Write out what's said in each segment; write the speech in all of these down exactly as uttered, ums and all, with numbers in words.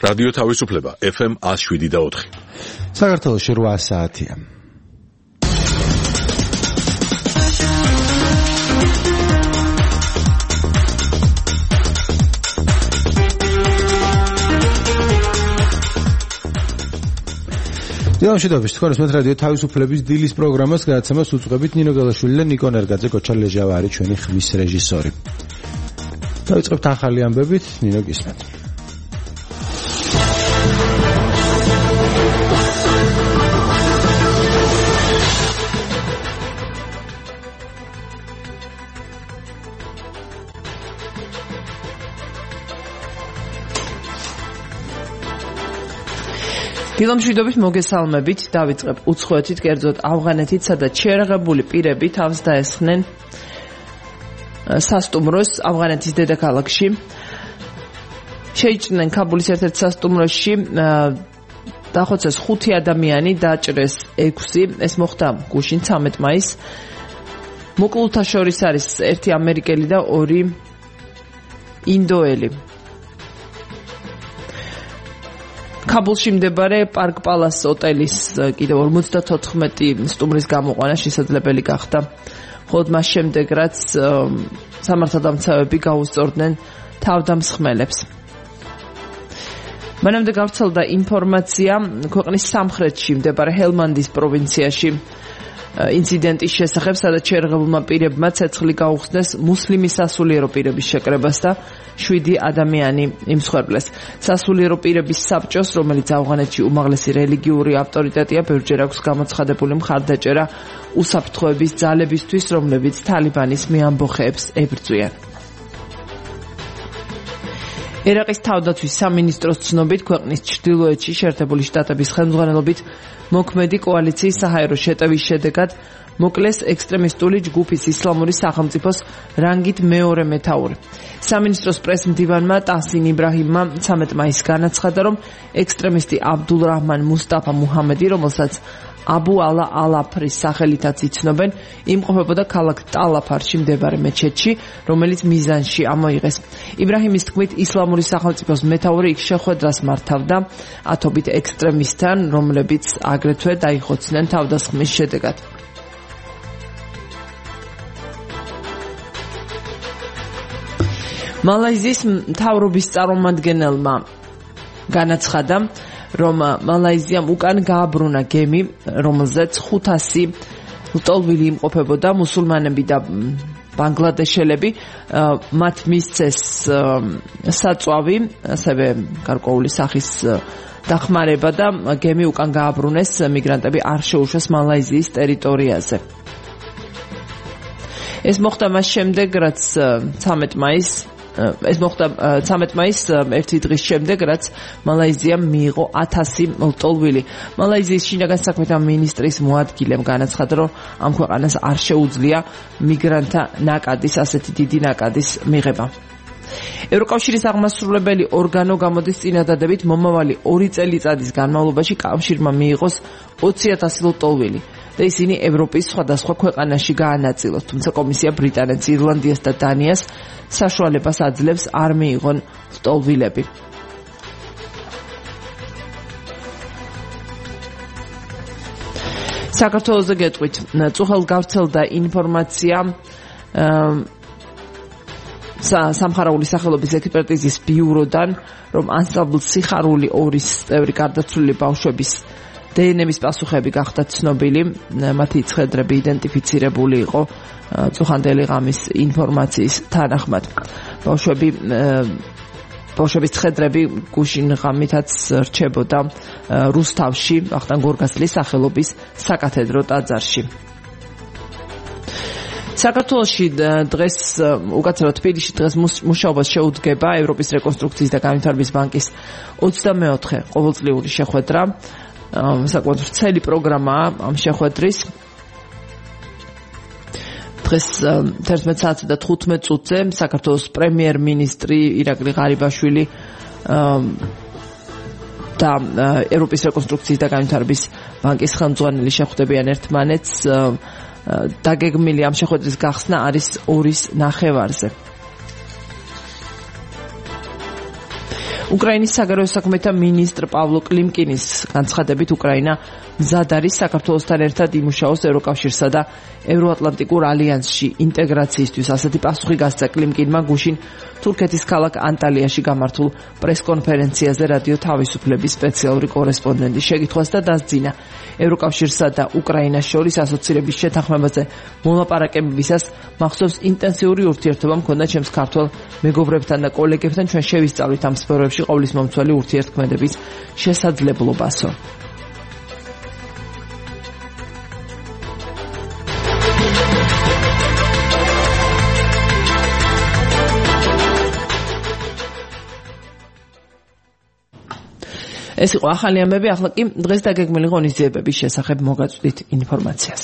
რადიო თავისუფლება ეფ ემ one oh seven და four. საქართველოში eight საათია. Დილამშვიდობის, თქვენ უსმენთ რადიო თავისუფლების დილის პროგრამას, გადაცემას უწყებით ნინო გელაშვილი და ნიკო ნერგაძე, კოჩა ლეჟავა არის ჩვენი ხმის რეჟისორი. დავიწყებთ ახალი ამბებით, ნინო გისმენთ. დილამშვიდობის მოგესალმებით, დავიწყებ უცხოეთით, კერძოდ ავღანეთით, სადაც შეერაღებული პირები თავს დაესხნენ სასტუმროს ავღანეთის დედაქალაქში. შეიჭრნენ ქაბულის ერთ-ერთ სასტუმროში, დახოცეს ხუთი ადამიანი, დაჭრეს ექვსი, ეს მოხდა გუშინ ცამეტ მაისს. მოკლულთა შორის არის ერთი ამერიკელი და ორი ინდოელი. ქაბულში მდებარე პარკ პალას ოტელის კიდევ ორმოცდათოთხმეტი სტუმრის გამოყვანა შესაძლებელი გახდა. ხოლო მას შემდეგ რაც სამართალდამცავები გაუსწორდნენ თავდამსხმელებს. მანამდე გავრცელდა ინფორმაცია ქვეყნის სამხრეთში მდებარე ჰელმანდის პროვინციაში ინციდენტის შესახებ, სადაც შეერაღებულმა პირებმა ცეცხლი გაუხსნეს მუსლიმი სასულიერო პირების შეკრებას და შვიდი ადამიანი იმსხვერპლეს. სასულიერო პირების საბჭოს, რომელიც ავღანეთში უმაღლესი რელიგიური ავტორიტეტია, ბევრჯერ აქვს გამოცხადებული მხარდაჭერა უსაფრთხოების ძალებისთვის, რომლებიც თალიბანის მეამბოხეებს ებრძვიან. ერაყის თავდაცვის სამინისტროს ცნობით, ქვეყნის ჩრდილოეთში შეერთებული შტატების ხელმძღვანელობით მოქმედი კოალიციის საჰაერო შეტევის შედეგად მოკლეს ექსტრემისტული ჯგუფის ისლამური სახელმწიფოს რანგით მეორე მეთაური. სამინისტროს პრეს-მდივანმა ტასინ იბრაჰიმმა ცამეტ მაისს განაცხადა, რომ ექსტრემისტი აბდულ რაჰმან მუსტაფა მუჰამედი, რომელსაც აბუ ალა ალაფრის სახელითაც იცნობენ, იმყოფებოდა ქალაქ ტალაფარში მდებარე მეჩეთში, რომელიც მიზანში ამოიღეს. იბრაჰიმის თქმით, ისლამური სახელმწიფოს მეთაური იქ შეხვედრას მართავდა ათობით ექსტრემისტთან, რომლებიც აგრეთვე დაიხოცნენ თავდასხმის შედეგად. მალაიზიის მთავრობის წარმომადგენელმა განაცხადა, რომ მალაიზიამ უკან გააბრუნა გემი, რომელზეც ხუთასი ლტოლვილი იმყოფებოდა, მუსულმანები და ბანგლადეშელები. მათ მისცეს საწვავი, ასევე გარკვეული სახის დახმარება და გემი უკან გააბრუნეს, მიგრანტები არ შეუშვეს მალაიზიის ტერიტორიაზე. ეს მოხდა მას შემდეგ, რაც ცამეტ მაისს ეს მოხდა ცამეტ მაისს ერთი დღის შემდეგ, რაც მალაიზიამ მიიღო ათასი ლტოლვილი. მალაიზიის შინაგან საქმეთა მინისტრის მოადგილემ განაცხადა, რომ ამ ქვეყანას არ შეუძლია მიგრანტთა ნაკადის, ასეთი დიდი ნაკადის მიღება. ევროკავშირის აღმასრულებელი ორგანო გამოდის წინადადებით, მომავალი ორი წელიწადის განმავლობაში კავშირმა მიიღოს ოცი ათასი ლტოლვილი და ისინი ევროპის სხვადასხვა ქვეყანაში გაანაწილოს, თუმცა კომისია ბრიტანეთს, ირლანდიას და დანიას საშუალებას აძლევს არ მიიღონ ლტოლვილები. საქართველოზე გეტყვით, წუხელ გავრცელდა ინფორმაცია სამხარაული სახელობის ექსპერტიზის ბიუროდან, რომ ანსამბლ სიხარული ორის წევრი გარდაცვლილი ბავშვების დე ენ ემის პასუხები გახდა ცნობილი, მათი ცხედრები იდენტიფიცირებული იყო წუხანდელი ღამის ინფორმაციის თანახმად. ბავშვები ბავშვების ცხედრები გუშინ ღამითაც რჩებოდა რუსთავში, ვახტანგ გორგასლის სახელობის საკათედრო ტაძარში. საქართველოში დღეს უკაცრავად თბილისში დღეს მუშაობას შეუდგება ევროპის რეკონსტრუქციის და განვითარების ბანკის ოცდამეოთხე ყოველწლიური შეხვედრა. საკმაოდ ვრცელი პროგრამაა ამ შეხვედრის. დღეს თერთმეტ საათსა და თხუთმეტ წუთზე საქართველოს პრემიერ-მინისტრი ირაკლი ღარიბაშვილი და ევროპის რეკონსტრუქციის და განვითარების ბანკის ხელმძღვანელი შეხვდებიან ერთმანეთს. დაგეგმილი ამ შეხვედრის გახსნა არის ორის ნახევარზე. უკრაინის საგარეო საქმეთა მინისტრ პავლო კლიმკინის განცხადებით უკრაინა მზად არის საქართველოსთან ერთად იმუშაოს ევროკავშირსა და ევროატლანტიკურ ალიანსში ინტეგრაციისთვის. ასეთი პასუხი გასცა კლიმკინმა გუშინ თურქეთის ქალაქ ანტალიაში გამართულ პრესკონფერენციაზე რადიო თავისუფლების სპეციალური კორესპონდენტის შეკითხვას და დასძინა ევროკავშირსა და უკრაინას შორის ასოცირების შეთანხმებაზე მოლაპარაკებისას მახსოვს ინტენსიური ურთიერთობა მქონდა ჩემს ქართველ მეგობრებთან და კოლეგებთან. ჩვენ შევისწავლით ამ სფეროებში ყოვლისმომცველი ურთიერთქმედების შესაძლებლობასო. ეს იყო ახალი ამბები, ახლა კი დღეს დაგეგმილი ღონისძიებების შესახებ მოგაწვდით ინფორმაციას.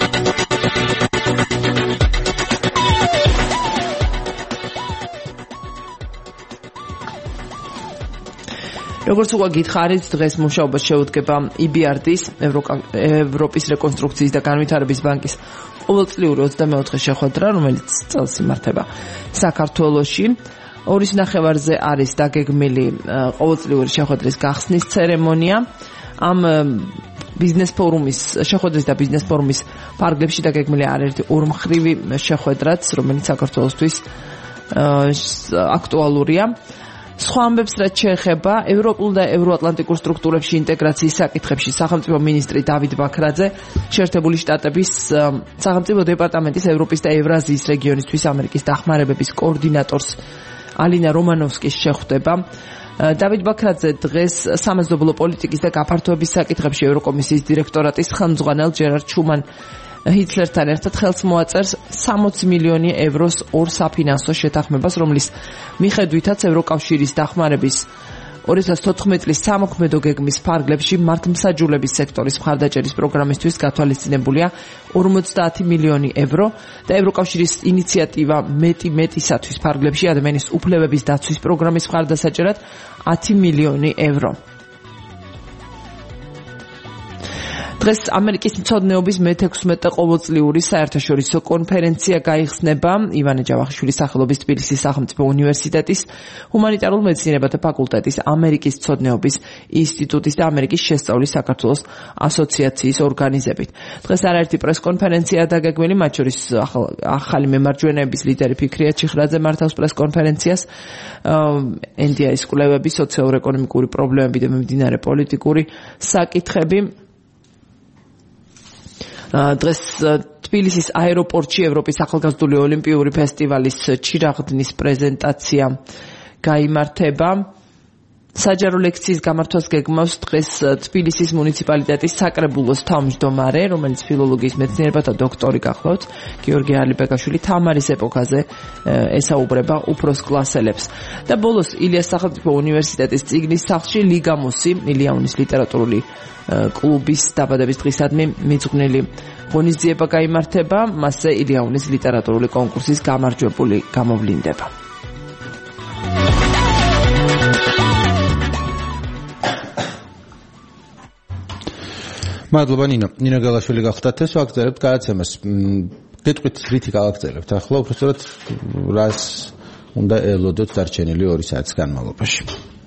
როგორც უკვე გითხარით, დღეს მუშაობას შეუდგება ი ბი არ დი-ის, ევროპის რეკონსტრუქციის და განვითარების ბანკის ყოველწლიური ოცდამეოთხე შეხვედრა, რომელიც წელს იმართება საქართველოში. ორის ნახევარზე არის დაგეგმილი ყოველწლიური შეხვედრის გახსნის ცერემონია. ამ ბიზნეს ფორუმის შეხვედრის და ბიზნეს ფორუმის ფარგლებში დაგეგმილი არაერთი ორმხრივი შეხვედრაც, რომელიც საქართველოსთვის აქტუალურია. სხვა ამბებს რაც შეეხება ევროპულ და ევროატლანტიკურ სტრუქტურებში ინტეგრაციის საკითხებში სახელმწიფო მინისტრი დავით ბაქრაძე შეერთებული შტატების სახელმწიფო დეპარტამენტის ევროპის და ევრაზიის რეგიონისთვის ამერიკის დახმარებების კოორდინატორს ალინა რომანოვსკის შეხვდება. დავით ბაქრაძე დღეს სამეზობლო პოლიტიკის და გაფართოების საკითხებში ევროკომისიის დირექტორატის ხელმძღვანელ ჯერარ ჩუმან ჰიცლერთან ერთად ხელს მოაწერს სამოცი მილიონი ევროს ორ საფინანსო შეთანხმებას, რომლის მიხედვითაც ევროკავშირის დახმარების ორი ათას თოთხმეტი წლის სამოქმედო გეგმის ფარგლებში მართლმსაჯულების სექტორის მხარდაჭერის პროგრამისთვის გათვალისწინებულია ორმოცდაათი მილიონი ევრო და ევროკავშირის ინიციატივა მეტი მეტისათვის ფარგლებში ადამიანის უფლებების დაცვის პროგრამის მხარდასაჭერად ათი მილიონი ევრო. დღეს ამერიკის მცოდნეობის მეთექვსმეტე ყოველწლიური საერთაშორისო კონფერენცია გაიხსნება ივანე ჯავახიშვილის სახელობის თბილისის სახელმწიფო უნივერსიტეტის ჰუმანიტარულ მეცნიერებათა ფაკულტეტის ამერიკის მცოდნეობის ინსტიტუტის და ამერიკის შესწავლის საქართველოს ასოციაციის ორგანიზებით. დღეს არაერთი პრესკონფერენცია დაგეგმილი, მათ შორის ახალი მემარჯვენეების ლიდერი ფიქრია ჩიხრაძე მართავს პრესკონფერენციას. ენ დი აის კვლევები, სოციალურ-ეკონომიკური პრობლემები და მიმდინარე პოლიტიკური საკითხები. დღეს თბილისის აეროპორტში ევროპის ახალგაზრდული ოლიმპიური ფესტივალის ჩირაღდნის პრეზენტაცია გაიმართება. საჯარო ლექციის გამართვას გეგმავს დღეს თბილისის მუნიციპალიტეტის საკრებულოს თავმჯდომარე, რომელიც ფილოლოგიის მეცნიერებათა დოქტორი გახლავთ, გიორგი ალიბეკაშვილი თამარის ეპოქაზე ესაუბრება უფროს კლასელებს. და ბოლოს ილიას სახელმწიფო უნივერსიტეტის წიგნის სახლში ლიგამოსი, ილიაუნის ლიტერატურული კლუბის დაბადების დღისადმი მიძღვნილი ღონისძიება გაიმართება, მასზე ილიაუნის ლიტერატურული კონკურსის გამარჯვებული გამოვლინდება. მადლობა ნინო. ნინო გალაშვილი გახდათ ეს ვაგრძელებთ გადაცემას. გეტყვით რითი გავაგრძელებთ ახლა, უბრალოდ რას უნდა ელოდოთ დარჩენილი ორი საათის განმავლობაში.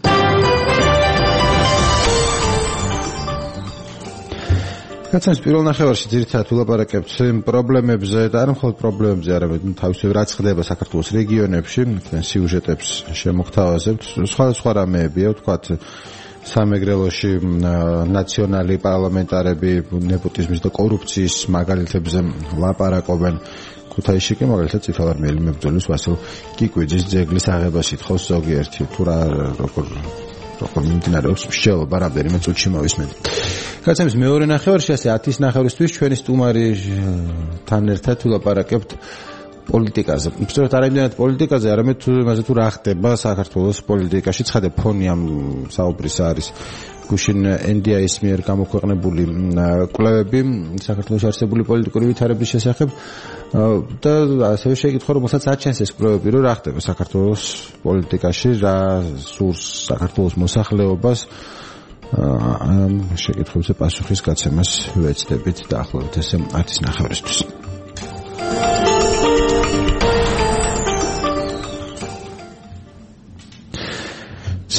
კაცებს პირველ ნახევარში ძირითადად ვილაპარაკებთ პრობლემებზე და არა მხოლოდ პრობლემებზე, არამედ თავისუფლად რაც ხდება საქართველოს რეგიონებში, სიუჟეტებს შემოგთავაზებთ. სხვადასხვა რამეებია, ვთქვათ, სამეგრელოში ნაციონალი პარლამენტარები ნეპოტიზმის და კორუფციის მაგალითებზე ლაპარაკობენ. ქუთაისში კი მაგალითად წითელარმიელი მებრძოლის ვასილ კიკვიძის ძეგლის აღებას ითხოვს ზოგიერთი, თუ რა როგორ როგორ მიმდინარეობს მსჯელობა, რამდენიმე წუთში მოვისმენთ. კაცებს მეორე ნახევარში ასე ათის ნახევრისთვის ჩვენი სტუმართან ერთად ვილაპარაკებთ პოლიტიკაზე. უბრალოდ არ იმდენად პოლიტიკაზე, არამედ იმაზე თუ რა ხდება საქართველოს პოლიტიკაში. ცხადე ფონი ამ საუბრის არის გუშინ ენ დი აის მიერ გამოქვეყნებული კვლევები საქართველოს არსებული პოლიტიკური ვითარების შესახებ და ასევე შეკითხვა, რომელსაც აჩენს ეს კვლევები, რომ რა ხდება საქართველოს პოლიტიკაში, რა სურს საქართველოს მოსახლეობას. ამ შეკითხვებზე პასუხის გაცემას ვეცდებით დაახლოებით ესე ათის ნახევრისთვის.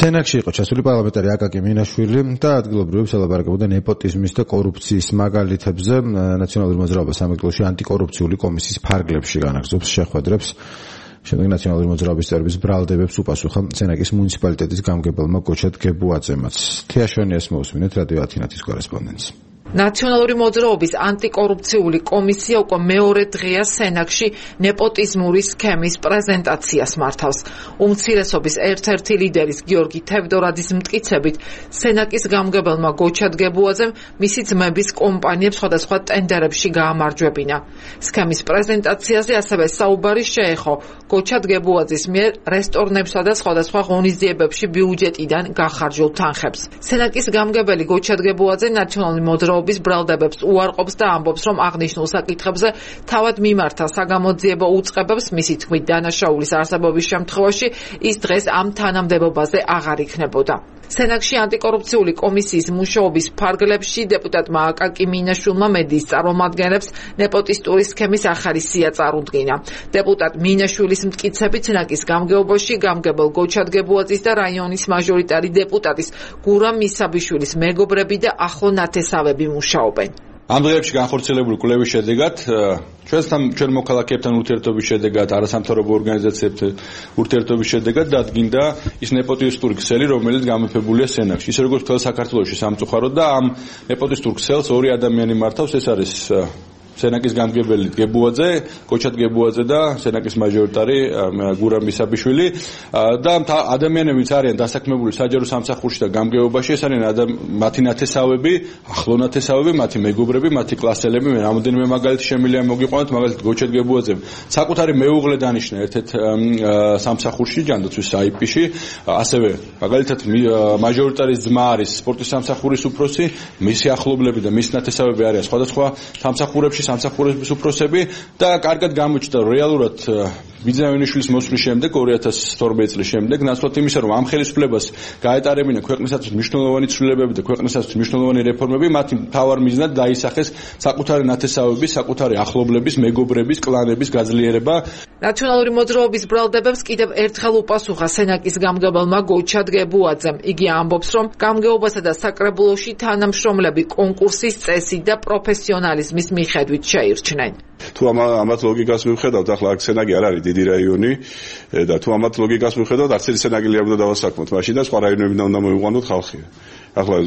სენაკში იყო ჩასული პარლამენტარი აკაკი მინაშვილი და ადგილობრივებს ელაპარაკებოდა ნეპოტიზმის და კორუფციის მაგალითებზე. ნაციონალური მოძრაობა სამეგრელოში ანტიკორუფციული კომისიის ფარგლებში განაგრძობს შეხვედრებს. შემდეგ ნაციონალური მოძრაობის წევრების ბრალდებებს უპასუხა სენაკის მუნიციპალიტეტის გამგებელმა გოჩად გებუაძემაც. თეაშვენიას მოусმინეთ რადიო ათინათის კორესპონდენტს. ნაციონალური მოძრაობის ანტიკორუფციული კომისია უკვე მეორე დღეა სენაკში ნეპოტიზმური სქემის პრეზენტაციას მართავს. უმცირესობის ერთ-ერთი ლიდერის გიორგი თევდორაძის მტკიცებით, სენაკის გამგებელმა გოჩად გებუაძემ მისი ძმების კომპანიებს სხვადასხვა ტენდერებში გაამარჯვებინა. სქემის პრეზენტაციაზე ასევე საუბარი შეეხო გოჩად გებუაძის მიერ რესტორნებსა და სხვადასხვა ღონისძიებებში ბიუჯეტიდან გახარჯულ თანხებს. სენაკის გამგებელი გოჩად გებუაძე ნაციონალური მოძრაობის ბრალდებებს უარყოფს და ამბობს, რომ აღნიშნულ საკითხებზე თავად მიმართა საგამოძიებო უწყებებს. მისი თქმით, დანაშაულის არსებობის შემთხვევაში ის დღეს ამ თანამდებობაზე აღარ იქნებოდა. სენაკში ანტიკორუფციული კომისიის მუშაობის ფარგლებში დეპუტატმა აკაკი მინაშვილმა მედიის წარმომადგენლებს ნეპოტისტური სქემის ახალი სია წარუდგინა. დეპუტატ მინაშვილის მტკიცებით, სენაკის გამგეობაში გამგებელ გოჩად გებუაძის და რაიონის მაჟორიტარი დეპუტატის გურამ მისაბიშვილის მეგობრები და ახლო ნათესავები მუშაობენ. ამ დღეებში განხორციელებული კვლევის შედეგად ჩვენთან ჩვენ მოქალაქეებთან ურთიერთობის შედეგად არასამთავრობო ორგანიზაციებთან ურთიერთობის შედეგად დადგინდა ის ნეპოტისტური ქსელი, რომელიც გამეფებულია სენაკში. ისე როგორც მთელ საქართველოში სამწუხაროდ და ამ ნეპოტისტურ ქსელს ორი ადამიანი მართავს, ეს არის სენაკის გამგებელი გებუაძე, გოჩად გებუაძე და სენაკის მაჟორიტარი გურამ მისაბიშვილი და ადამიანები, ვინც არიან დასაქმებული საჯარო სამსახურში და გამგეობაში, ეს არიან მათი ნათესავები, ახლო ნათესავები, მათი მეგობრები, მათი კლასელები. მე რამოდენიმე მაგალითი შემიძლია მოგიყვანოთ, მაგალითად გოჩად გებუაძემ საკუთარი მეუღლე დანიშნა ერთ-ერთ სამსახურში, ჯანდაცვის საიპიში, ასევე მაგალითად მაჟორიტარის ძმა არის სპორტის სამსახურის უფროსი, მისი ახლობლები და მისი ნათესავები არიან სხვადასხვა სამსახურებში სამსახურების უფროსები და კარგად გამოჩნდა რეალურად ბიძავენიშვილის მოსვლის შემდეგ ორი ათას თორმეტი წლის შემდეგ ნაცვლად იმისა, რომ ამ ხელისუფლებას გაეტარებინა ქვეყნისათვის მნიშვნელოვანი ცვლილებები და ქვეყნისათვის მნიშვნელოვანი რეფორმები, მათი მთავარ მიზნად დაისახეს საკუთარი ნათესავების, საკუთარი ახლობლების, მეგობრების, კლანების გაძლიერება. ნაციონალური მოძრაობის ბრალდებებს კიდევ ერთხელ უპასუხა სენაკის გამგებელმა გოჩად გებუაძემ. იგი ამბობს, რომ გამგეობასა და საკრებულოში თანამშრომლები კონკურსის წესით და პროფესიონალიზმის მიხედვით შეირჩნენ. თუ ამათ ლოგიკას მივხედავთ, ახლა აქ სენაკი არ არის დიდი რაიონი და თუ ამათ ლოგიკას მივხედავთ, არც ერთი სენაკელი არ უნდა დავასაქმოთ, მაშინ და სხვა რაიონებიდან უნდა მოიყვანოთ ხალხი. ახლა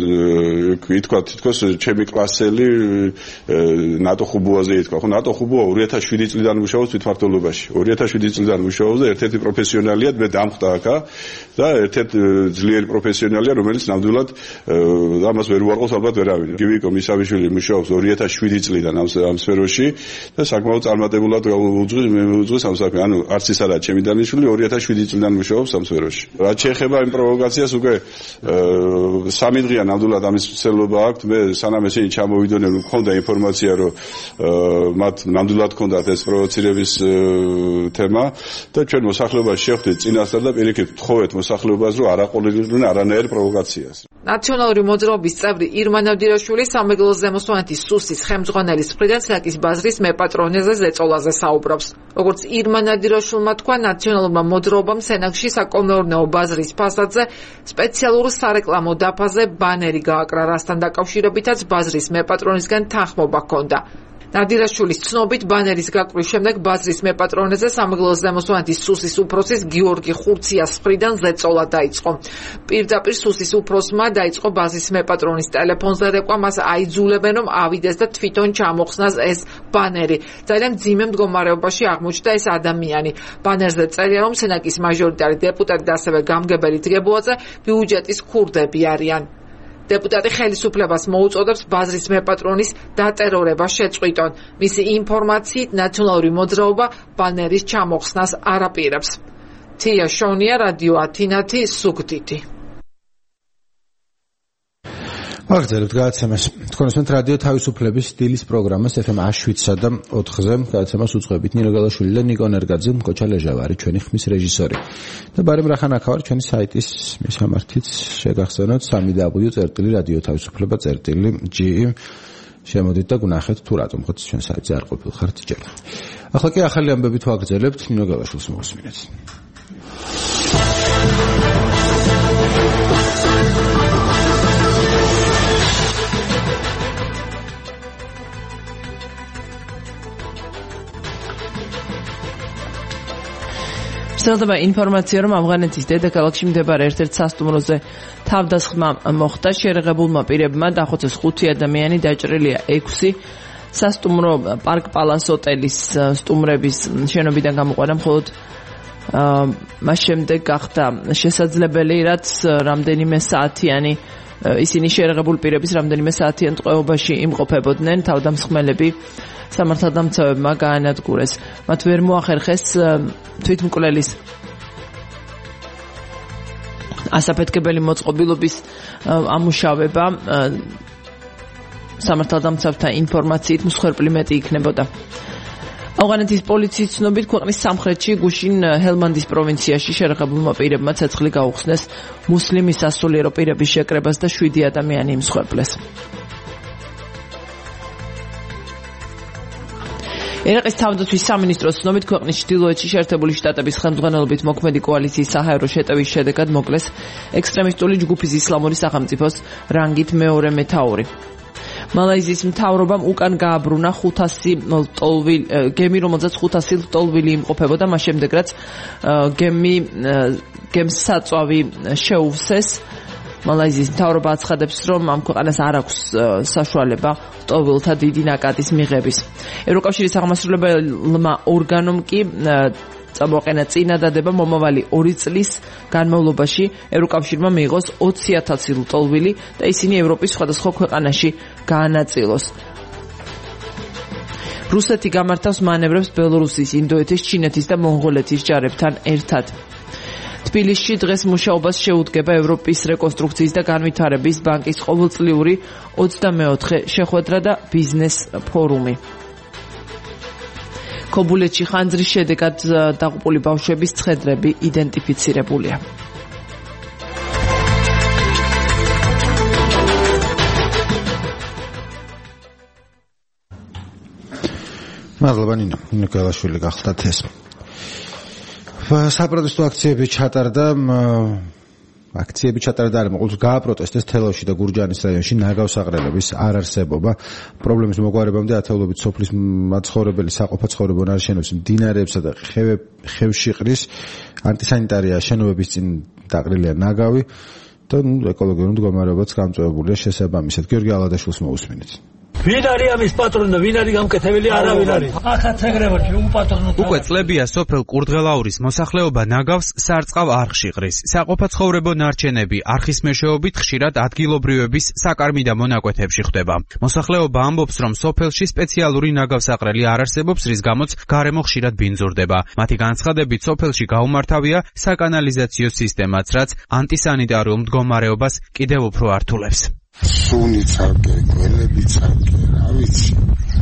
ითქვა თითქოს ჩემი კლასელი ნატო ხუბუაზე ითქვა. ხო ნატო ხუბუა ორი ათას შვიდი წლიდან მუშაობს თვითმმართველობაში. ორი ათას შვიდი წლიდან მუშაობს და ერთ-ერთი პროფესიონალია, მე დამხდა აქა და ერთ-ერთი ძლიერი პროფესიონალია, რომელიც ნამდვილად ამას ვერ უარყოს ალბათ ვერავინ. გივიკო მისაბიშვილი მუშაობს ორი ათას შვიდი წლიდან ამ ამ სფეროში და საკმაოდ წარმატებულად უძღვის მე უძღვის ამ საქმე. ანუ არც ის არა ჩემი დანიშნული ორი ათას შვიდი წლიდან მუშაობს ამ სფეროში. რაც შეეხება იმ პროვოკაციას, უკვე სამი დღეა ნამდვილად ამის მცდელობა აქვს. მე სანამ ესენი ჩამოვიდნენ, მქონდა ინფორმაცია, რომ მათ ნამდვილად ჰქონდათ ეს პროვოცირების თემა და ჩვენ მოსახლეობას შევხვდით წინასწარ და პირიქით ვთხოვეთ მოსახლეობას, რომ არ აყოლებდნენ არანაირ პროვოკაციას. ნაციონალური მოძრაობის წევრი ირმა ნადირაშვილი სამეგრელოს ზემოსვანეთის სუსის ხელმძღვანელის მხრიდან სენაკის ბაზრის მეპატრონეზე ზეწოლაზე საუბრობს. როგორც ირმა ნადირაშვილმა თქვა, ნაციონალურმა მოძრაობამ სენაკში საკოლმეურნეო ბაზრის ფასადზე სპეციალურ სარეკლამო დაფაზე ბანერი გააკრა, რასთან დაკავშირებითაც ბაზრის მეპატრონისგან თანხმობა ჰქონდა. ნადირაშვილის ცნობით, ბანერის გაკრის შემდეგ ბაზრის მეპატრონეზე სამეგრელოს ზემოსვანეთის სუსის უფროსის გიორგი ხურციას მხრიდან ზეწოლა დაიწყო. პირდაპირ სუსის უფროსმა დაიწყო ბაზრის მეპატრონის ტელეფონზე რეკვა, მას აიძულებენ, რომ ავიდეს და თვითონ ჩამოხსნას ეს ბანერი. ძალიან მძიმე მდგომარეობაში აღმოჩნდა ეს ადამიანი. ბანერზე წერია, რომ სენაკის მაჟორიტარი დეპუტატი და ასევე გამგებელი გებუაძე ბიუჯეტის ქურდები არიან. დეპუტატი ხელისუფლებას მოუწოდებს ბაზრის მეპატრონის დატერორება შეწყვიტონ. მისი ინფორმაციით, ნაციონალური მოძრაობა ბანერის ჩამოხსნას არ აპირებს. თია შონია, რადიო ათინათი, სუგდიდი. აღწერებთ გადაცემას. თქვენ უსმენთ რადიო თავისუფლების სტილის პროგრამას ეფ ემ შვიდსა და ოთხზე. გადაცემას უძღვებით ნინო გალაშვილი და ნიკო ნერგაძე, კოჩა ლეჟავარი, ჩვენი ხმის რეჟისორი. და ბარემ რახანაკავარ, ჩვენი საიტის მისამართით შეგახსენოთ სამი დაბლიუ წერტილი რადიო თავისუფლება წერტილი ჯი. შემოდით და გნახეთ თუ რატომ ხოთ ჩვენ საიტზე არ ყოფილხართ ჯერ. ახლა კი ახალი ამბები თუ აგრძელებთ, ნინო გალაშვილს მოусმინეთ. ვრცელდება ინფორმაცია, რომ ავღანეთის დედაქალაქში მდებარე ერთ-ერთ სასტუმროზე თავდასხმა მოხდა. შეერაღებულმა პირებმა დახოცეს ხუთი ადამიანი, დაჭრილია ექვსი. სასტუმრო პარკ პალას ოტელის სტუმრების შენობიდან გამოყვანა მხოლოდ მას შემდეგ გახდა შესაძლებელი, რაც რამდენიმე საათიანი ისინი შეერაღებულ პირების რამდენიმე საათიან ტყვეობაში იმყოფებოდნენ. თავდამსხმელები სამართალდამცავებმა გაანადგურეს. მათ ვერ მოახერხეს თვითმკვლელის ასაფეთქებელი მოწყობილობის ამუშავება. სამართალდამცავთა ინფორმაციით მსხვერპლი მეტი იქნებოდა. ავღანეთის პოლიციის ცნობით ქვეყნის სამხრეთში გუშინ ჰელმანდის პროვინციაში შეერაღებულმა პირებმა ცეცხლი გაუხსნეს მუსლიმი სასულიერო პირების შეკრებას და შვიდი ადამიანი იმსხვერპლეს. ერაყის თავდაცვის სამინისტროს ცნობით ქვეყნის ჩრდილოეთში შეერთებული შტატების ხელმძღვანელობით მოქმედი კოალიციის საჰაერო შეტევის შედეგად მოკლეს ექსტრემისტული ჯგუფის ისლამური სახელმწიფოს რანგით მეორე მეთაური. მალაიზიის მთავრობამ უკან გააბრუნა ხუთასი ლტოლვილი გემი, რომელზეც ხუთასი ლტოლვილი იმყოფებოდა, მას შემდეგ რაც გემი გემს საწვავი შეუვსეს. მალაიზიის მთავრობა აცხადებს, რომ ამ ქვეყანას არ აქვს საშუალება ლტოლვილთა დიდი ნაკადის მიღების. ევროკავშირის აღმასრულებელმა ორგანომ კი წამოაყენა წინადადება მომავალი ორი წლის განმავლობაში ევროკავშირმა მიიღოს ოცი ათასი ლტოლვილი და ისინი ევროპის სხვადასხვა ქვეყანაში გაანაწილოს. რუსეთი გამართავს მანევრებს ბელორუსის, ინდოეთის, ჩინეთის და მონღოლეთის ჯარებთან ერთად. თბილისში დღეს მუშაობას შეუდგება ევროპის რეკონსტრუქციის და განვითარების ბანკის ყოველწლიური ოცდამეოთხე შეხვედრა და ბიზნეს ფორუმი. ქობულეთში ხანძრის შედეგად დაღუპული ბავშვების ცხედრები იდენტიფიცირებულია. მადლობა ნინო, ნინო გალაშვილი გახლდათ ეს. საპროტესტო აქციები ჩატარდა აქციები ჩატარდა არ მოყოლს გააპროტესტეს თელავში და გურჯაანის რაიონში ნაგავსაღრელების არარსებობა. პრობლემის მოგვარებამდე ათეულობით სოფლის მაცხოვრებელი საყოფა ცხოვრება ნარჩენებს მდინარეებსა და ხევში ყრის ანტისანიტარია შენობების წინ დაყრილია ნაგავი და ეკოლოგიური მდგომარეობაც გამწვევებულია შესაბამისად. გიორგი ალადაშვილს მოусმინეთ. ვინ არის ამის პატრონი და ვინ არის გამკეთებელი არავინ არის. ახაც ეგრევაში უპატრონო. უკვე წლებია სოფელ კურდღელაურის მოსახლეობა ნაგავს სარწყავ არხში ყრის. საყოფაცხოვრებო ნარჩენები არხის მეშვეობით ხშირად ადგილობრივების საკარმი და მონაკვეთებში ხდება. მოსახლეობა ამბობს, რომ სოფელში სპეციალური ნაგავსაყრელი არ არსებობს, რის გამოც გარემო ხშირად ბინძურდება. მათი განცხადებით, სოფელში გაუმართავია საკანალიზაციო სისტემაც, რაც ანტისანიტარულ მდგომარეობას კიდევ უფრო ართულებს. სუნი ცალკე, გველები ცალკე, რა ვიცი.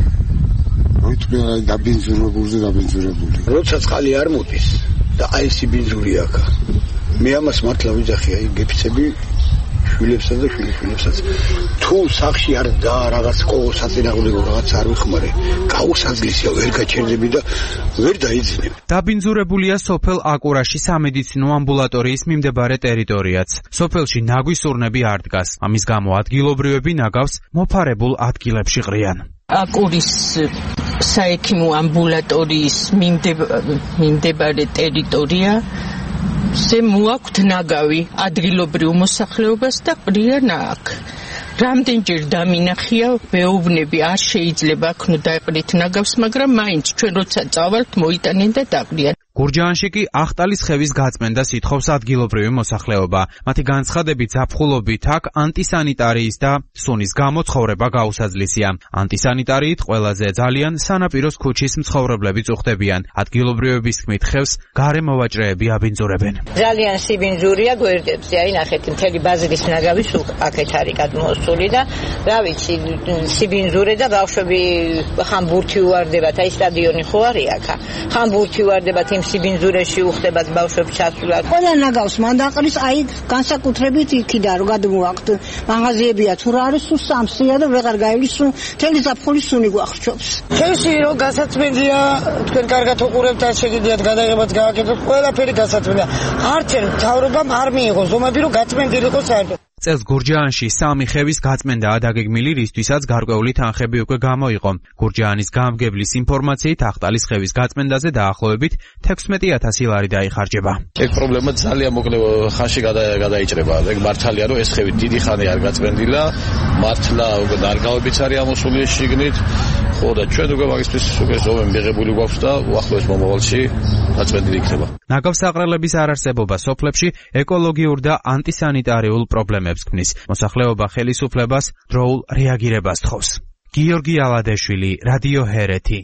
როიტყვი დაბინძურებულზე დაბინძურებული. როცა წყალი არ მოდის და აი ეს ბინძური აქა. მე ამას მართლა ვიძახი, აი გეფიცები შვილებსა და შვილიშვილებსაც. თუ სახში არ და რაღაც საწინააღმდეგო რაღაც არ ვიხმარე, გაუსაძლისია, ვერ გაჩერდები და ვერ დაიძინებ. დაბინძურებულია სოფელ აკურაში სამედიცინო ამბულატორიის მიმდებარე ტერიტორიაც. სოფელში ნაგვის ურნები არ დგას. ამის გამო ადგილობრივები ნაგავს მოფარებულ ადგილებში ყრიან. აკურის საექიმო ამბულატორიის მიმდებარე ტერიტორია ზე მოაქვთ ნაგავი ადგილობრივ მოსახლეობას და ყრიან აქ. რამდენჯერ დამინახია მეუბნები არ შეიძლება აქნო დაეყრით ნაგავს, მაგრამ მაინც ჩვენ როცა წავალთ მოიტანენ და დაყრიან. გურჯაანში კი ახტალის ხევის გაწმენდას ითხოვს ადგილობრივი მოსახლეობა. მათი განცხადებით ზაფხულობით აქ ანტისანიტარიის და სუნის გამო ცხოვრება გაუსაძლისია. ანტისანიტარიით ყველაზე ძალიან სანაპიროს ქუჩის მცხოვრებლები წუხდებიან. ადგილობრივების თქმით ხევს გარე მოვაჭრეები აბინძურებენ. ძალიან სიბინძურია გვერდებზე, აი ნახეთ მთელი ბაზრის ნაგავი სულ აქეთ არის გადმოსული და რა ვიცი სიბინძურე და ბავშვები ხან ბურთი უვარდებათ, აი სტადიონი ხო არის აქ. ხან ბურთი უვარდებათ იმ სიბინძურეში უხდებათ ბავშვებს ჩასვლად. ყველა ნაგავს მანდაყრის, აი განსაკუთრებით იქიდან რომ გადმოაყთ. მაღაზიებია თუ რა არის, სულ სამსია და ვეღარ გაივლის, სულ მთელი ზაფხული სუნი გვახშობს. ხევში რომ გასაწმენდია, თქვენ კარგად უყურებთ, არ შეგიძლიათ გადაღებაც გააკეთოთ, ყველაფერი გასაწმენდია. არც ერთ მთავრობამ არ მიიღო ზომები, რომ გაწმენდილიყო საერთოდ. წელს გურჯაანში სამი ხევის გაწმენდაა დაგეგმილი, რისთვისაც გარკვეული თანხები უკვე გამოიყო. გურჯაანის გამგებლის ინფორმაციით ახტალის ხევის გაწმენდაზე დაახლოებით თექვსმეტი ათასი ლარი დაიხარჯება. ეგ პრობლემა ძალიან მოკლე ხანში გადაიჭრება. ეგ მართალია, რომ ეს ხევი დიდი ხანი არ გაწმენდილა, მართლა უკვე დარგავებიც არის ამოსული შიგნით. ხო და ჩვენ უკვე მაგისთვის უკვე ზომები მიღებული გვაქვს და უახლოეს მომავალში გაწმენდილი იქნება. ნაგავსაყრელების არარსებობა სოფლებში ეკოლოგიურ და ანტისანიტარიულ პრობლემებს ქმნის. მოსახლეობა ხელისუფლებას დროულ რეაგირებას თხოვს. გიორგი ალადეშვილი, რადიო ჰერეთი.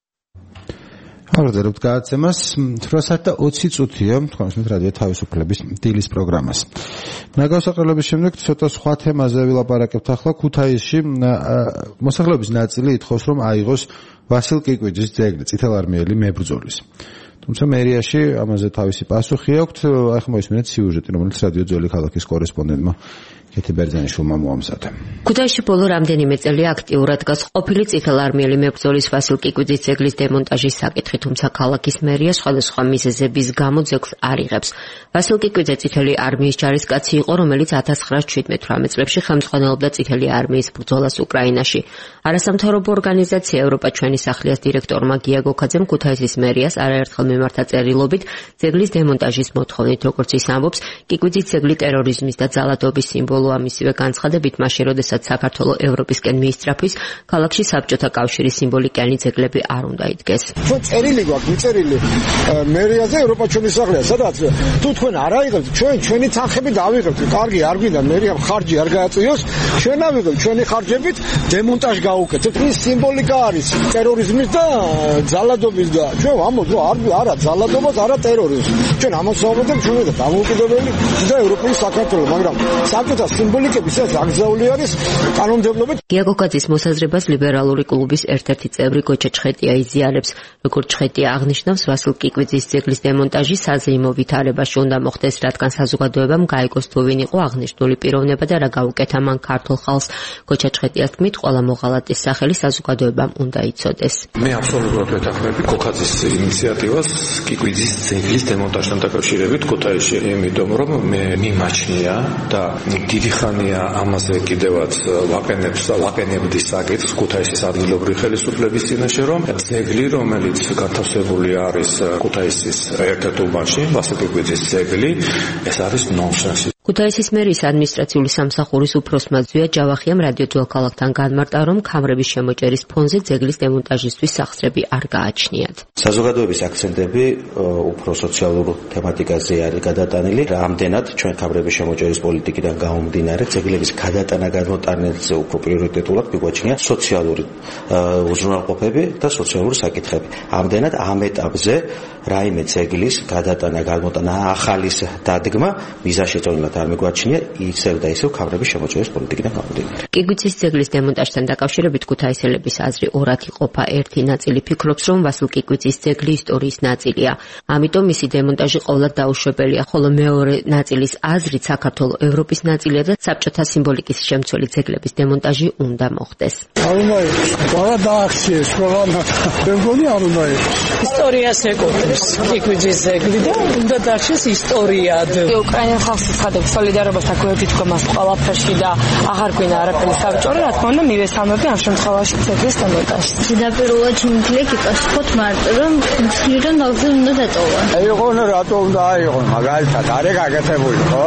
აღწერებთ გადაცემას ოთხ საათი და ოცი წუთია, თქვენს მე რადიო თავისუფლების დილის პროგრამას. ნაგავსაყრელობის შემდეგ ცოტა სხვა თემაზე ვილაპარაკებთ ახლა. ქუთაისში მოსახლეობის ნაწილი ითხოვს, რომ აიღოს ვასილ კიკვიძის ძეგლი, წითელარმიელი მებრძოლის. თუმცა მერიაში ამაზე თავისი პასუხი აქვს. ახლა მოისმინეთ სიუჟეტი, რომელიც რადიო ძველი ქალაქის კორესპონდენტმა კეთი ბერძენიშვილმა მოამზადა. ქუთაისში ბოლო რამდენიმე წელი აქტიურად დგას ყოფილი წითელარმიელი მებრძოლის ვასილ კიკვიძის ძეგლის დემონტაჟის საკითხი, თუმცა ქალაქის მერია სხვადასხვა მიზეზების გამო ძეგლს არ იღებს. ვასილ კიკვიძე წითელი არმიის ჯარისკაცი იყო, რომელიც ათას ცხრაასი შვიდმეტ წლებში ხელმძღვანელობდა წითელი არმიის ბრძოლას უკრაინაში. არასამთავრობო ორგანიზაცია ევროპა ჩვენი სახლიას დირექტორმა გია გოქაძემ ქუთაისის მერიას არაერთხელ მიმართა წერილობით ძეგლის დემონტაჟის მოთხოვნით, როგორც ის ამბობს, კიკვიძის ძეგლი ტერორიზმის და ძალადობის სიმბოლოა. ამისივე განცხადებით, მაშინ როდესაც საქართველოს ევროპისკენ მიისწრაფვის, ქალაქში საბჭოთა კავშირის სიმბოლიკიანი ძეგლები არ უნდა იდგეს. ჩვენ წერილი გვაქვს, მიწერილი მერიაზე ევროპა ჩვენი სახლია, სადაც თუ თქვენ არ აიღებთ, ჩვენ ჩვენი თანხები დავიღებთ. კარგი, არ გვინდა მერიამ ხარჯი არ გააწიოს, ჩვენ ავიღებთ ჩვენი ხარჯებით დემონტაჟ გავუკეთებთ. ის სიმბოლიკა არის ტერორიზმის და ძალადობის და ჩვენ ამბობთ, რომ არ არა ძალადობას, არა ტერორიზმს. ჩვენ ამას ვამბობთ, ჩვენ და დამოუკიდებელი და ევროპის საქართველოს, მაგრამ საბჭოთა სიმბოლიკების ეს აღზრდილი არის კანონმდებლობით. გია გოქაძის მოსაზრებას ლიბერალური კლუბის ერთ-ერთი წევრი გოჩა ჩხეტია იზიარებს. როგორც ჩხეტია აღნიშნავს, ვასილ კიკვიძის ძეგლის დემონტაჟი საზეიმო ვითარებაში უნდა მოხდეს, რადგან საზოგადოებამ გაიგოს თუ ვინ იყო აღნიშნული პიროვნება და რა გაუკეთა მან ქართულ ხალხს. გოჩა ჩხეტიას თქმით, ყველა მოღალატის სახელი საზოგადოებამ უნდა იცოდეს. მე აბსოლუტურად ვეთანხმები გოქაძის ინიციატივას კიკვიძის ძეგლის დემონტაჟთან დაკავშირებით ქუთაისში, იმიტომ რომ მე მიმაჩნია და დიდი ხანია ამაზე კიდევაც ვაყენებს და ვაყენებდი საკითხს ქუთაისის ადგილობრივი ხელისუფლების წინაშე, რომ ძეგლი, რომელიც განთავსებული არის ქუთაისის ერთ-ერთ უბანში, ვასილ კიკვიძის ძეგლი, ეს არის ნონსენსი. ქუთაისის მერის ადმინისტრაციული სამსახურის უფროსმა ზვია ჯავახიამ რადიო ძველ ქალაქთან განმარტა, რომ ქამრების შემოჭერის ფონზე ძეგლის დემონტაჟისთვის სახსრები არ გააჩნიათ. საზოგადოების აქცენტები უფრო სოციალურ თემატიკაზე არის გადატანილი. რამდენად ჩვენ ქამრების შემოჭერის პოლიტიკიდან გამომდინარე ძეგლების გადატანა გადმოტანაზე უფრო პრიორიტეტულად მიგვაჩნია სოციალური უზრუნველყოფები და სოციალური საკითხები. ამდენად ამ ეტაპზე რაიმე ძეგლის გადატანა გადმოტანა ახალის დადგმა მიზანშეწონილად არ მიგვაჩნია ისევ და ისევ ქამრების შემოჭერის პოლიტიკიდან გამომდინარე. კიკვიძის ძეგლის დემონტაჟთან დაკავშირებით ქუთაისელების აზრი ორად იყოფა. ერთი ნაწილი ფიქრობს, რომ ვასილ კიკვიძის ძეგლი ისტორიის ნაწილია, ამიტომ მისი დემონტაჟი ყოვლად დაუშვებელია, ხოლო მეორე ნაწილის აზრით საქართველოს ევროპის ნაწილია და საბჭოთა სიმბოლიკის შემცველი ძეგლების დემონტაჟი უნდა მოხდეს. არ უნდა იყოს, ყველა დაახციეს, ყველა მე მგონი არ უნდა იყოს. ისტორიას ეკუთვნის კიკვიძის ძეგლი და უნდა დარჩეს ისტორიად. უკრაინის ხალხს ცხადებს სოლიდარობას და გვერდითქმას ყველაფერში და აღარ გვინდა არაფერი საბჭოური, რა თქმა უნდა მივესალმები ამ შემთხვევაში ძეგლის დემონტაჟს. ზედაპირულად შემიძლია იკითხოთ მარტო რომ მსხლიდან ნაგზი უნდა დატოვა. აიღონ რატო უნდა აიღონ, მაგალითად არის გაკეთებული, ხო?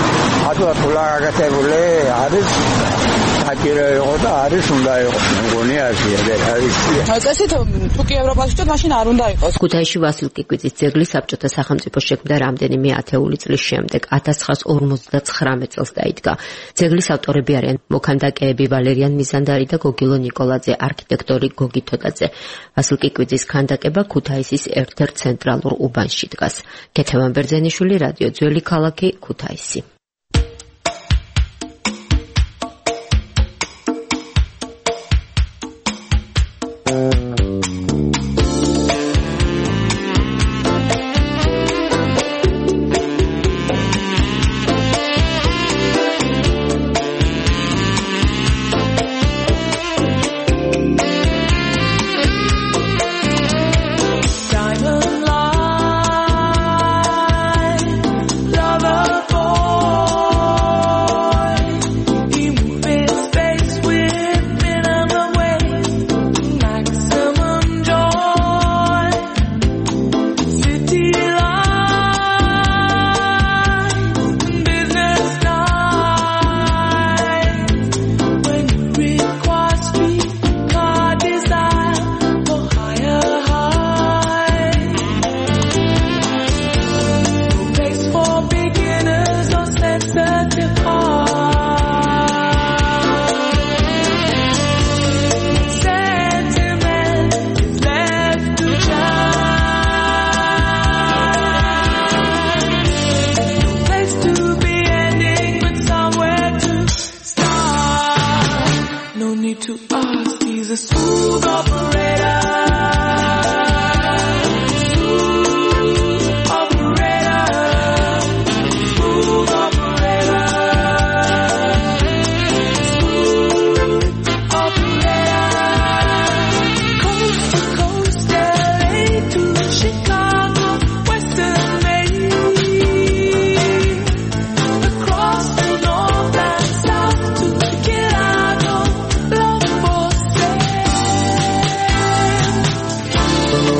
ატოა თულა გაკეთებული არის საჭირო იყო და არის უნდა იყოს. მგონი აზია და არის. წესით თუ კი ევროპაში ვთქვათ, მაშინ არ უნდა იყოს. ქუთაისში ვასილ კიკვიძის ძეგლი საბჭოთა სახელმწიფო შექმნა რამდენიმე ათეული წლის შემდეგ ათას ცხრაასი ორმოცდაცხრამეტ წელს დაიდგა. ძეგლის ავტორები არიან მოქანდაკეები ვალერიან მიზანდარი და გოგილო ნიკოლაძე, არქიტექტორი გოგი თოდაძე. ვასილ კიკვიძის ქანდაკება ქუთაისის ერთ-ერთ ცენტრალურ უბანში დგას. კეთევან ბერძენიშვილი, რადიო ძველი ქალაქი, ქუთაისი. Diamond line, lover boy.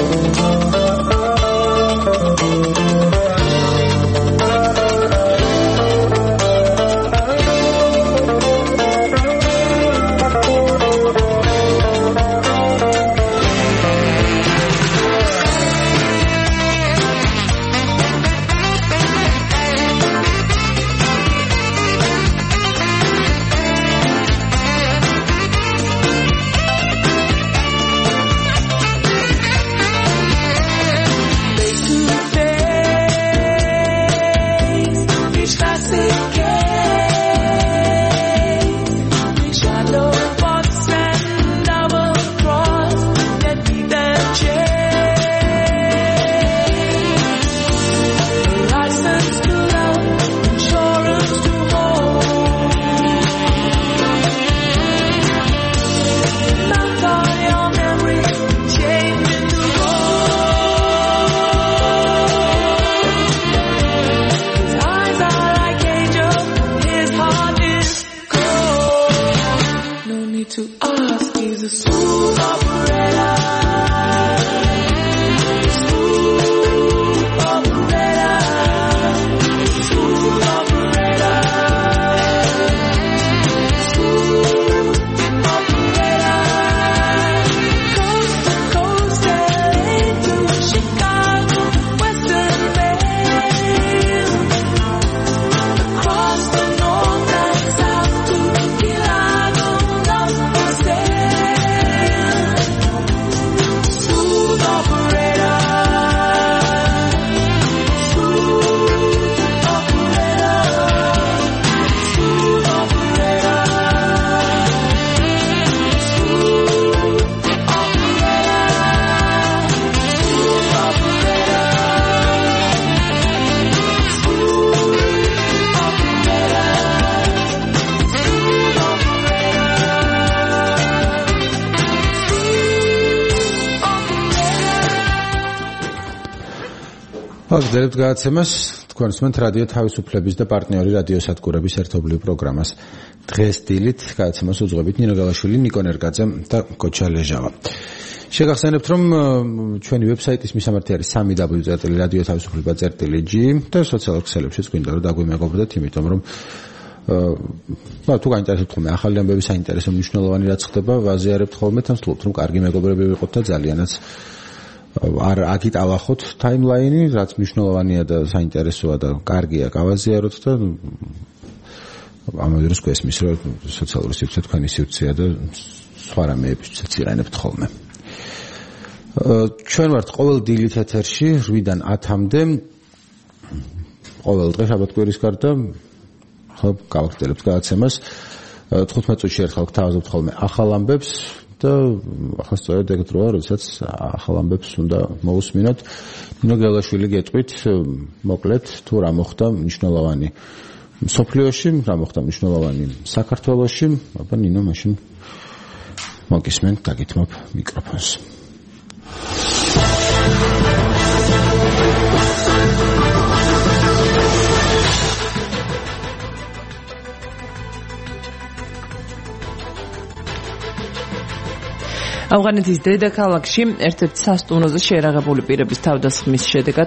აგრძელებთ გადაცემას თქვენ უსმენთ რადიო თავისუფლების და პარტნიორი რადიოსადგურების ერთობლივ პროგრამას. დღეს დილით გადაცემას უძღვებით ნინო გალაშვილი, ნიკო ნერგაძე და კოჩა ლეჟავა. შეგახსენებთ, რომ ჩვენი ვებსაიტის მისამართი არის სამი დაბლიუ წერტილი რადიო თავისუფლება წერტილი ჯი და სოციალურ ქსელებშიც გვინდა რომ დაგვიმეგობრდეთ, იმიტომ რომ აა თუ გაინტერესებთ ხოლმე ახალი ამბები, საინტერესო მნიშვნელოვანი რაც ხდება, ვაზიარებთ ხოლმე თან ვთქვით, რომ კარგი მეგობრები ვიყოთ და ძალიანაც არ აგიტავახოთ ტაიმლაინი, რაც მნიშვნელოვანია და საინტერესოა და კარგია გავაზიაროთ და ამავდროულად გვესმის, რომ სოციალური სივრცე თქვენი სივრცეა და სხვა რამეებიც ირანებთ ხოლმე. ჩვენ ვართ ყოველ დილით ეთერში რვიდან ათამდე, ყოველ დღე შაბათ-კვირის გარდა, ხო, გავაგრძელებთ გადაცემას. თხუთმეტ წუთში ერთხელ გთავაზობთ ხოლმე ახალ ამბებს და ახლა სწორედ ეგ დროა, როდესაც ახალ ამბებს უნდა მოусმინოთ. ნინო გელაშვილი გეტყვით, მოკლედ თუ რა მოხდა მნიშვნელოვანი სოფლიოში, რა მოხდა მნიშვნელოვანი საქართველოში, აბა ნინო მაშინ მოგისმენთ, გაგითმობ მიკროფონს. ავღანეთის დედაქალაქში ერთ-ერთ სასტუმროზე შეერაღებული პირების თავდასხმის შედეგად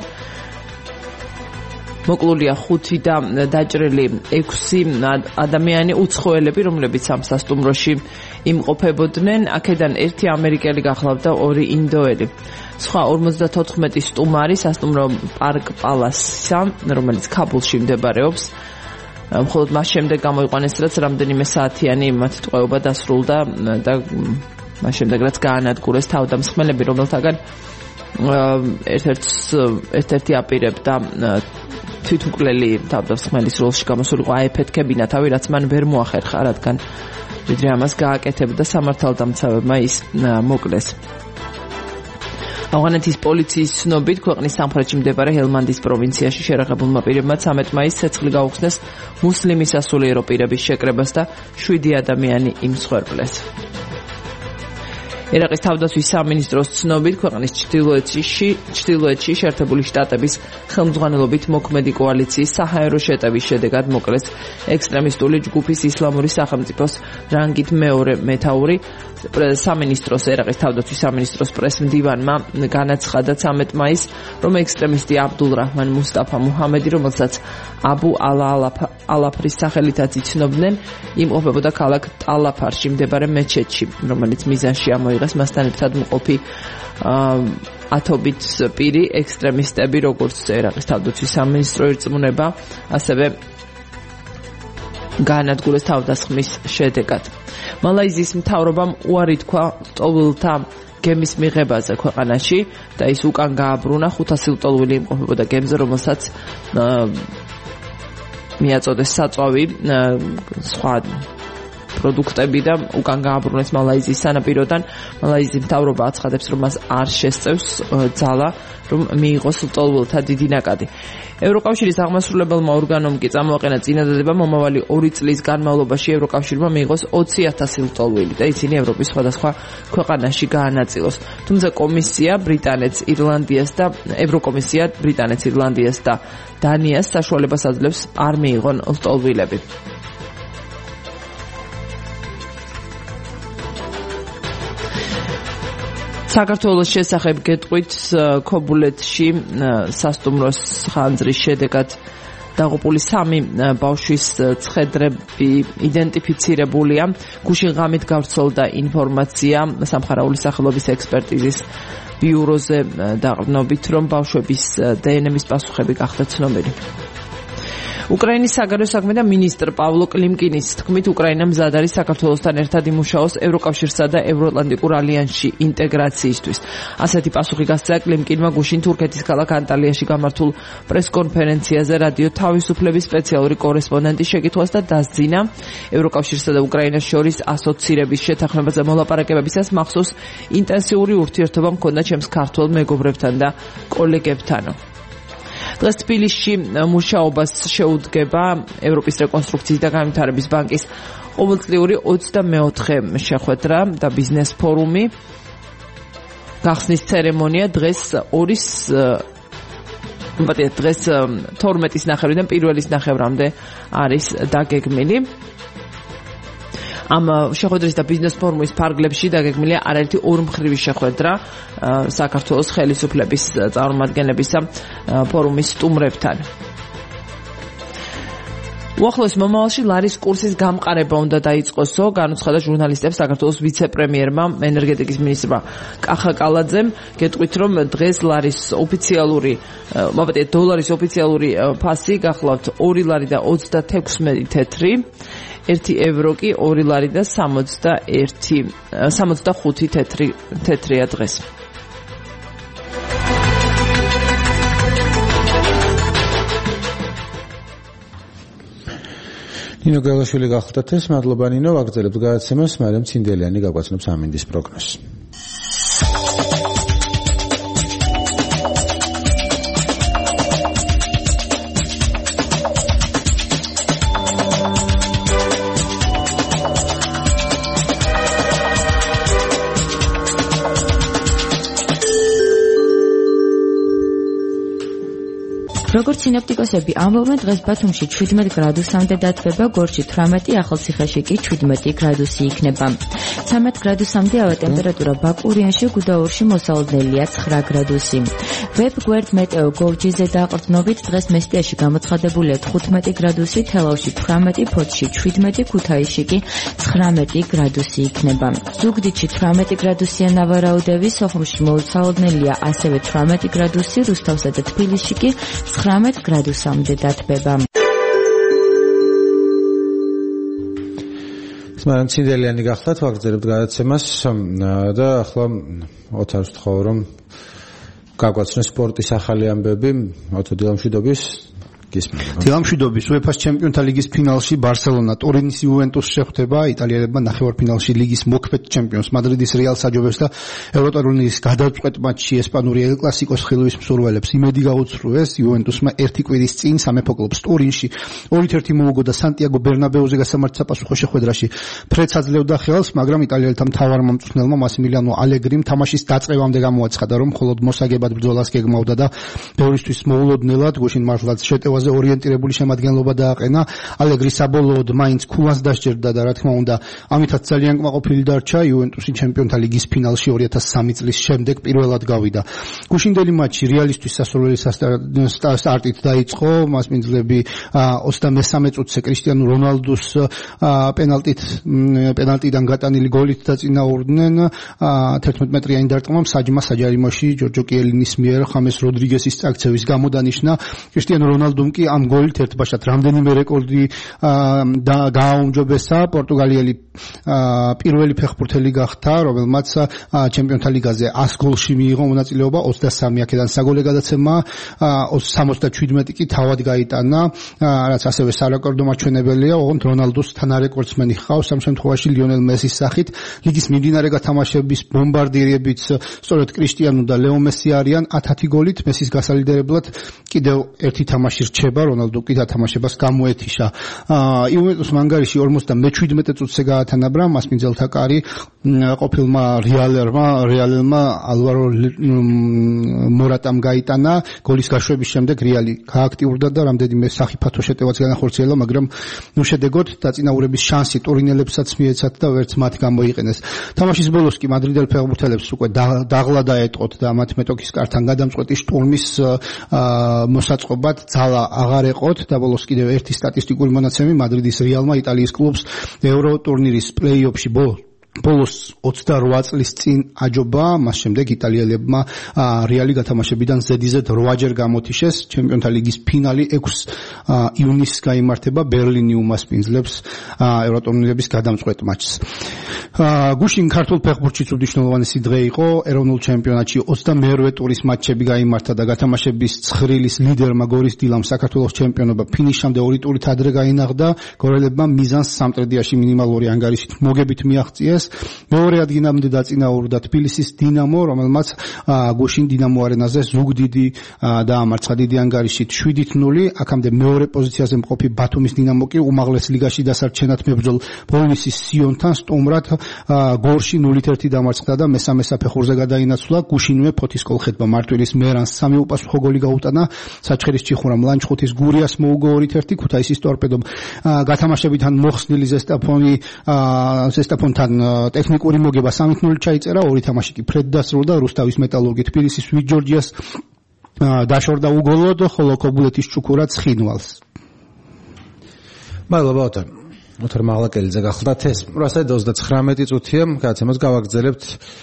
მოკლულია ხუთი და დაჭრილი ექვსი ადამიანი, უცხოელები, რომლებიც ამ სასტუმროში იმყოფებოდნენ. აქედან ერთი ამერიკელი გახლავდა, ორი ინდოელი. სხვა ორმოცდათოთხმეტი სტუმარი სასტუმრო პარკ პალასისა, რომელიც ქაბულში მდებარეობს. მხოლოდ მას შემდეგ გამოიყვანეს, რაც რამდენიმე საათიანი მათი ტყვეობა დასრულდა და მას შემდეგ რაც გაანადგურეს თავდამსხმელები, რომელთაგან ერთ-ერთს ერთ-ერთი აპირებდა თვითმკვლელი თავდამსხმელის როლში გამოსულიყო აეფეთქებინა თავი, რაც მან ვერ მოახერხა, რადგან ვიდრე ამას გააკეთებდა სამართალდამცავებმა ის მოკლეს. ავღანეთის პოლიციის ცნობით, ქვეყნის სამხრეთში მდებარე ჰელმანდის პროვინციაში შეერაღებულმა პირებმა ცამეტ მაისს ცეცხლი გაუხსნეს მუსლიმი სასულიერო პირების შეკრებას და შვიდი ადამიანი იმსხვერპლეს. ერაყის თავდაცვის სამინისტროს ცნობით, ქვეყნის ჩრდილოეთში, ჩრდილოეთში შეერთებული შტატების ხელმძღვანელობით მოქმედი კოალიციის საჰაერო შეტევის შედეგად მოკლეს ექსტრემისტული ჯგუფის ისლამური სახელმწიფოს რანგით მეორე მეთაური სამინისტროს ერაყის თავდაცვის სამინისტროს პრესმდივანმა განაცხადა ცამეტ მაისს, რომ ექსტრემისტი აბდულ რაჰმან მუსტაფა მუჰამედი, რომელსაც აბუ ალა ალაფრის სახელითაც იცნობდნენ, იმყოფებოდა ქალაქ ტალაფარში მდებარე მეჩეთში, რომელიც მიზანში ამოიღეს მასთან ერთად მყოფი ათობით პირი ექსტრემისტები, როგორც ერაყის თავდაცვის სამინისტრო ირწმუნება, ასევე განადგურეს თავდასხმის შედეგად. მალაიზიის მთავრობამ უარი თქვა ლტოლვილთა გემის მიღებაზე ქვეყანაში და ის უკან გააბრუნა ხუთასი ლტოლვილი იმყოფებოდა გემზე, რომელსაც მიაწოდეს საწვავი სხვა პროდუქტები და უკან გააბრუნეს მალაიზიის სანაპიროდან. მალაიზიის მთავრობა აცხადებს, რომ მას არ შესწევს ძალა, რომ მიიღოს ლტოლვილთა დიდი ნაკადი. ევროკავშირის აღმასრულებელმა ორგანომ კი წამოაყენა წინადადება მომავალი ორი წლის განმავლობაში ევროკავშირმა მიიღოს ოცი ათასი ლტოლვილი და ისინი ევროპის სხვადასხვა ქვეყანაში გაანაწილოს. თუმცა კომისია ბრიტანეთს, ირლანდიას და ევროკომისია ბრიტანეთს, ირლანდიას და დანიას საშუალებას აძლევს არ მიიღონ ლტოლვილები. საქართველოს შესახებ გეტყვით, ქობულეთში სასტუმროს ხანძრის შედეგად დაღუპული სამი ბავშვის ცხედრები იდენტიფიცირებულია. გუშინ ღამით გავრცელდა ინფორმაცია სამხარაული სახელობის ექსპერტიზის ბიუროზე დაყრდნობით, რომ ბავშვების დნმ-ის პასუხები გახდა ცნობილი. უკრაინის საგარეო საქმეთა მინისტრ პავლო კლიმკინის თქმით, უკრაინა მზად არის საქართველოსთან ერთად იმუშაოს ევროკავშირსა და ევროატლანტიკურ ალიანსში ინტეგრაციისთვის. ასეთი პასუხი გასცა კლიმკინმა გუშინ თურქეთის ქალაქ ანტალიაში გამართულ პრესკონფერენციაზე რადიო თავისუფლების სპეციალური კორესპონდენტის შეკითხვას და დასძინა ევროკავშირსა და უკრაინას შორის ასოცირების შეთანხმებაზე მოლაპარაკებებისას მახსოვს ინტენსიური ურთიერთობა მქონდა ჩემს ქართველ მეგობრებთან და კოლეგებთანო. დღეს თბილისში მუშაობას შეუდგება ევროპის რეკონსტრუქციის და განვითარების ბანკის ყოველწლიური ოცდამეოთხე შეხვედრა და ბიზნეს ფორუმი. გახსნის ცერემონია დღეს ორის დღეს თორმეტის ნახევრიდან პირველის ნახევრამდე არის დაგეგმილი. ამ შეხვედრის და ბიზნეს ფორუმის ფარგლებში დაგეგმილია არაერთი ორმხრივი შეხვედრა საქართველოს ხელისუფლების წარმომადგენლებისა ფორუმის სტუმრებთან. უახლოეს მომავალში ლარის კურსის გამყარება უნდა დაიწყოსო, განუცხადა ჟურნალისტებს საქართველოს ვიცე-პრემიერმა, ენერგეტიკის მინისტრმა კახა კალაძემ. გეტყვით, რომ დღეს ლარის ოფიციალური, მოვატეთ დოლარის ოფიციალური ფასი გახლავთ ორი ლარი და ოცდაექვსი თეთრი. ერთი ევრო კი ორი ლარი და სამოცდაერთი სამოცდახუთი თეთრი თეთრია დღეს. ნინო გალაშვილი გახლდათ ეს, მადლობა ნინო, ვაგრძელებთ გადაცემას, მაგრამ ცინდელიანი გაგვაცნობს ამინდის პროგნოზს. როგორც სინოპტიკოსები ამბობენ, დღეს ბათუმში შვიდმეტ გრადუსამდე დათბება, გორში თვრამეტი, ახალციხეში კი შვიდმეტი გრადუსი იქნება. ცხრამეტ გრადუსამდე ავა ტემპერატურა ბაკურიანში, გუდაურში მოსალოდნელია ცხრა გრადუსი. ვებ გვერდ მეტეო გორჯიზე დაყრდნობით დღეს მესტიაში გამოცხადებულია თხუთმეტი გრადუსი, თელავში თვრამეტი, ფოთში შვიდმეტი, ქუთაისში კი ცხრამეტი გრადუსი იქნება. ზუგდიდში თვრამეტი გრადუსია ნავარაუდევი, სოხუმში მოსალოდნელია ასევე თვრამეტი გრადუსი, რუსთავსა და თბილისში კი ცხრამეტ გრადუსამდე დათბება. მაგრამ ცინდელიანი გახლავთ, ვაგრძელებთ გადაცემას და ახლა ოთარს ვთხოვ, რომ გაგვაცნოს სპორტის ახალი ამბები, ოთო დილამშვიდობის. დილამშვიდობის. უეფა-ს ჩემპიონთა ლიგის ფინალში ბარსელონა ტორინის იუვენტუსს შეხვდება, იტალიელებმა ნახევარფინალში ლიგის მოქმედ ჩემპიონს მადრიდის რეალს აჯობებს და ევროტურნირის გადაწყვეტ მატჩში ესპანური ელ კლასიკოს ხილვის მსურველებს იმედი გაუცრუეს. იუვენტუსმა ერთი კვირის წინ სამეფო კლუბს ტორინში ორი ერთი მოუგო და სანტიაგო ბერნაბეუზე გასამართ საპასუხო შეხვედრაში ფრედს აძლევდა ხელს, მაგრამ იტალიელთა მთავარ მომწვრთნელმა მასიმილიანო ალეგრიმ თამაშის დაწყებამდე გამოაცხადა, რომ მხოლოდ მოსაგებად ბრძოლას გეგმავდა და ბევრისთვის მოულოდნელად გუშინ მართლაც შეტევას ფეხბურთელზე ორიენტირებული შემადგენლობა დააყენა. ალეგრი საბოლოოდ მაინც ქულანს დასჯერდა და რა თქმა უნდა, ამითაც ძალიან კმაყოფილი დარჩა. იუვენტუსი ჩემპიონთა ლიგის ფინალში ორი ათას სამი წლის შემდეგ პირველად გავიდა. გუშინდელი მატჩი რეალისტვის სასურველი სტარტით დაიწყო. მას მინძლები ოცდამესამე წუთზე კრისტიანო რონალდუს პენალტით პენალტიდან გატანილი გოლით დაწინაურდნენ. თერთმეტ მეტრიანი დარტყმამ საჯმა საჯარიმოში ჯორჯო კიელინის მიერ ხამეს როდრიგესის წაქცევის გამო დანიშნა. კრისტიანო რონალდუმ კი ამ გოლით ერთბაშად რამდენიმე რეკორდი გააუმჯობესა. პორტუგალიელი პირველი ფეხბურთელი გახდა, რომელმაც ჩემპიონთა ლიგაზე ას გოლში მიიღო მონაწილეობა, ოცდასამი აქედან საგოლე გადაცემა, სამოცდაჩვიდმეტი კი თავად გაიტანა, რაც ასევე სარეკორდო მაჩვენებელია. ოღონდ რონალდუს თანარეკორდსმენი ჰყავს ამ შემთხვევაში ლიონელ მესის სახით. ლიგის მიმდინარე გათამაშების ბომბარდირებიც სწორედ კრისტიანო და ლეო მესი არიან ათი გოლით. მესის გასალიდერებლად კიდევ ერთი თამაში რჩება, რონალდუ კი დათამაშებას გამოეთიშა. იუვენტუსმა ანგარიში ორმოცდამეჩვიდმეტე წუთზე გაათანაბრა, მას მინძელთა კარი ყოფილმა რეალერმა რეალელმა ალვარო მორატამ გაიტანა. გოლის გაშვების შემდეგ რეალი გააქტიურდა და რამდენიმე სახიფათო შეტევაც განახორციელა, მაგრამ ნუ შედეგოდ დაწინაურების შანსი ტურინელებსაც მიეცათ და ვერც მათ გამოიყენეს. თამაშის ბოლოს კი მადრიდელ ფეხბურთელებს უკვე დაღლა დაეტყოთ და მათ მეტოქის კართან გადამწყვეტი შტურმის მოსაწყობად ძალა აღარ ეყოთ და ბოლოს კიდევ ერთი სტატისტიკური მონაცემი მადრიდის რეალმა იტალიის კლუბს ევრო ტურნირის პლეი-ოფში ბოლოს ოცდარვა წლის წინ აჯობა, მას შემდეგ იტალიელებმა რეალი გათამაშებიდან ზედიზედ რვაჯერ გამოთიშეს. ჩემპიონთა ლიგის ფინალი ექვსი ივნისს გაიმართება, ბერლინი უმასპინძლებს ევროტურნირების გადამწყვეტ მატჩს. გუშინ ქართულ ფეხბურთშიც უდიდესი დღე იყო. ეროვნულ ჩემპიონატში ოცდამეორვე ტურის მატჩები გაიმართა და გათამაშების ცხრილის ლიდერმა გორის დილამ საქართველოს ჩემპიონობა ფინიშამდე ორი ტურით ადრე გაინაღდა. გორელებმა მიზანს სამტრედიაში მინიმალური ანგარიშით მოგებით მიაღწიეს. მეორე ადგილამდე დაწინაურდა თბილისის დინამო, რომელმაც გუშინ დინამო არენაზე ზუგდიდი დაამარცხა დიდი ანგარიშით შვიდით ნული. აქამდე მეორე პოზიციაზე მყოფი ბათუმის დინამო კი უმაღლეს ლიგაში დასარჩენად მებრძოლ ბოლნისის სიონთან სტუმრად გორში ნულით ერთი დამარცხდა და მესამე საფეხურზე გადაინაცვლა. გუშინვე ფოთის კოლხეთმა მარტვილის მერანს სამი უპასუხო გოლი გაუტანა. საჩხერის ჩიხურამ ლანჩხუთის გურიას მოუგო ორით ერთი. ქუთაისის ტორპედომ გათამაშებიდან მოხსნილი ზესტაფონი ზესტაფონთან ტექნიკური მოგება სამით ნული ჩაიწერა. ორი თამაში კი ფრედ დასრულდა. რუსთავის მეტალურგი თბილისის ვით ჯორჯიას დაშორდა უგოლოდ, ხოლო ქობულეთის ჭუქურა ცხინვალს. მადლობა ოთარ. ოთარ მაღლაკელიძე გახლდათ ეს რასაიდ ოცდაცხრამეტი წუთია გადაცემას გავაგრძელებთ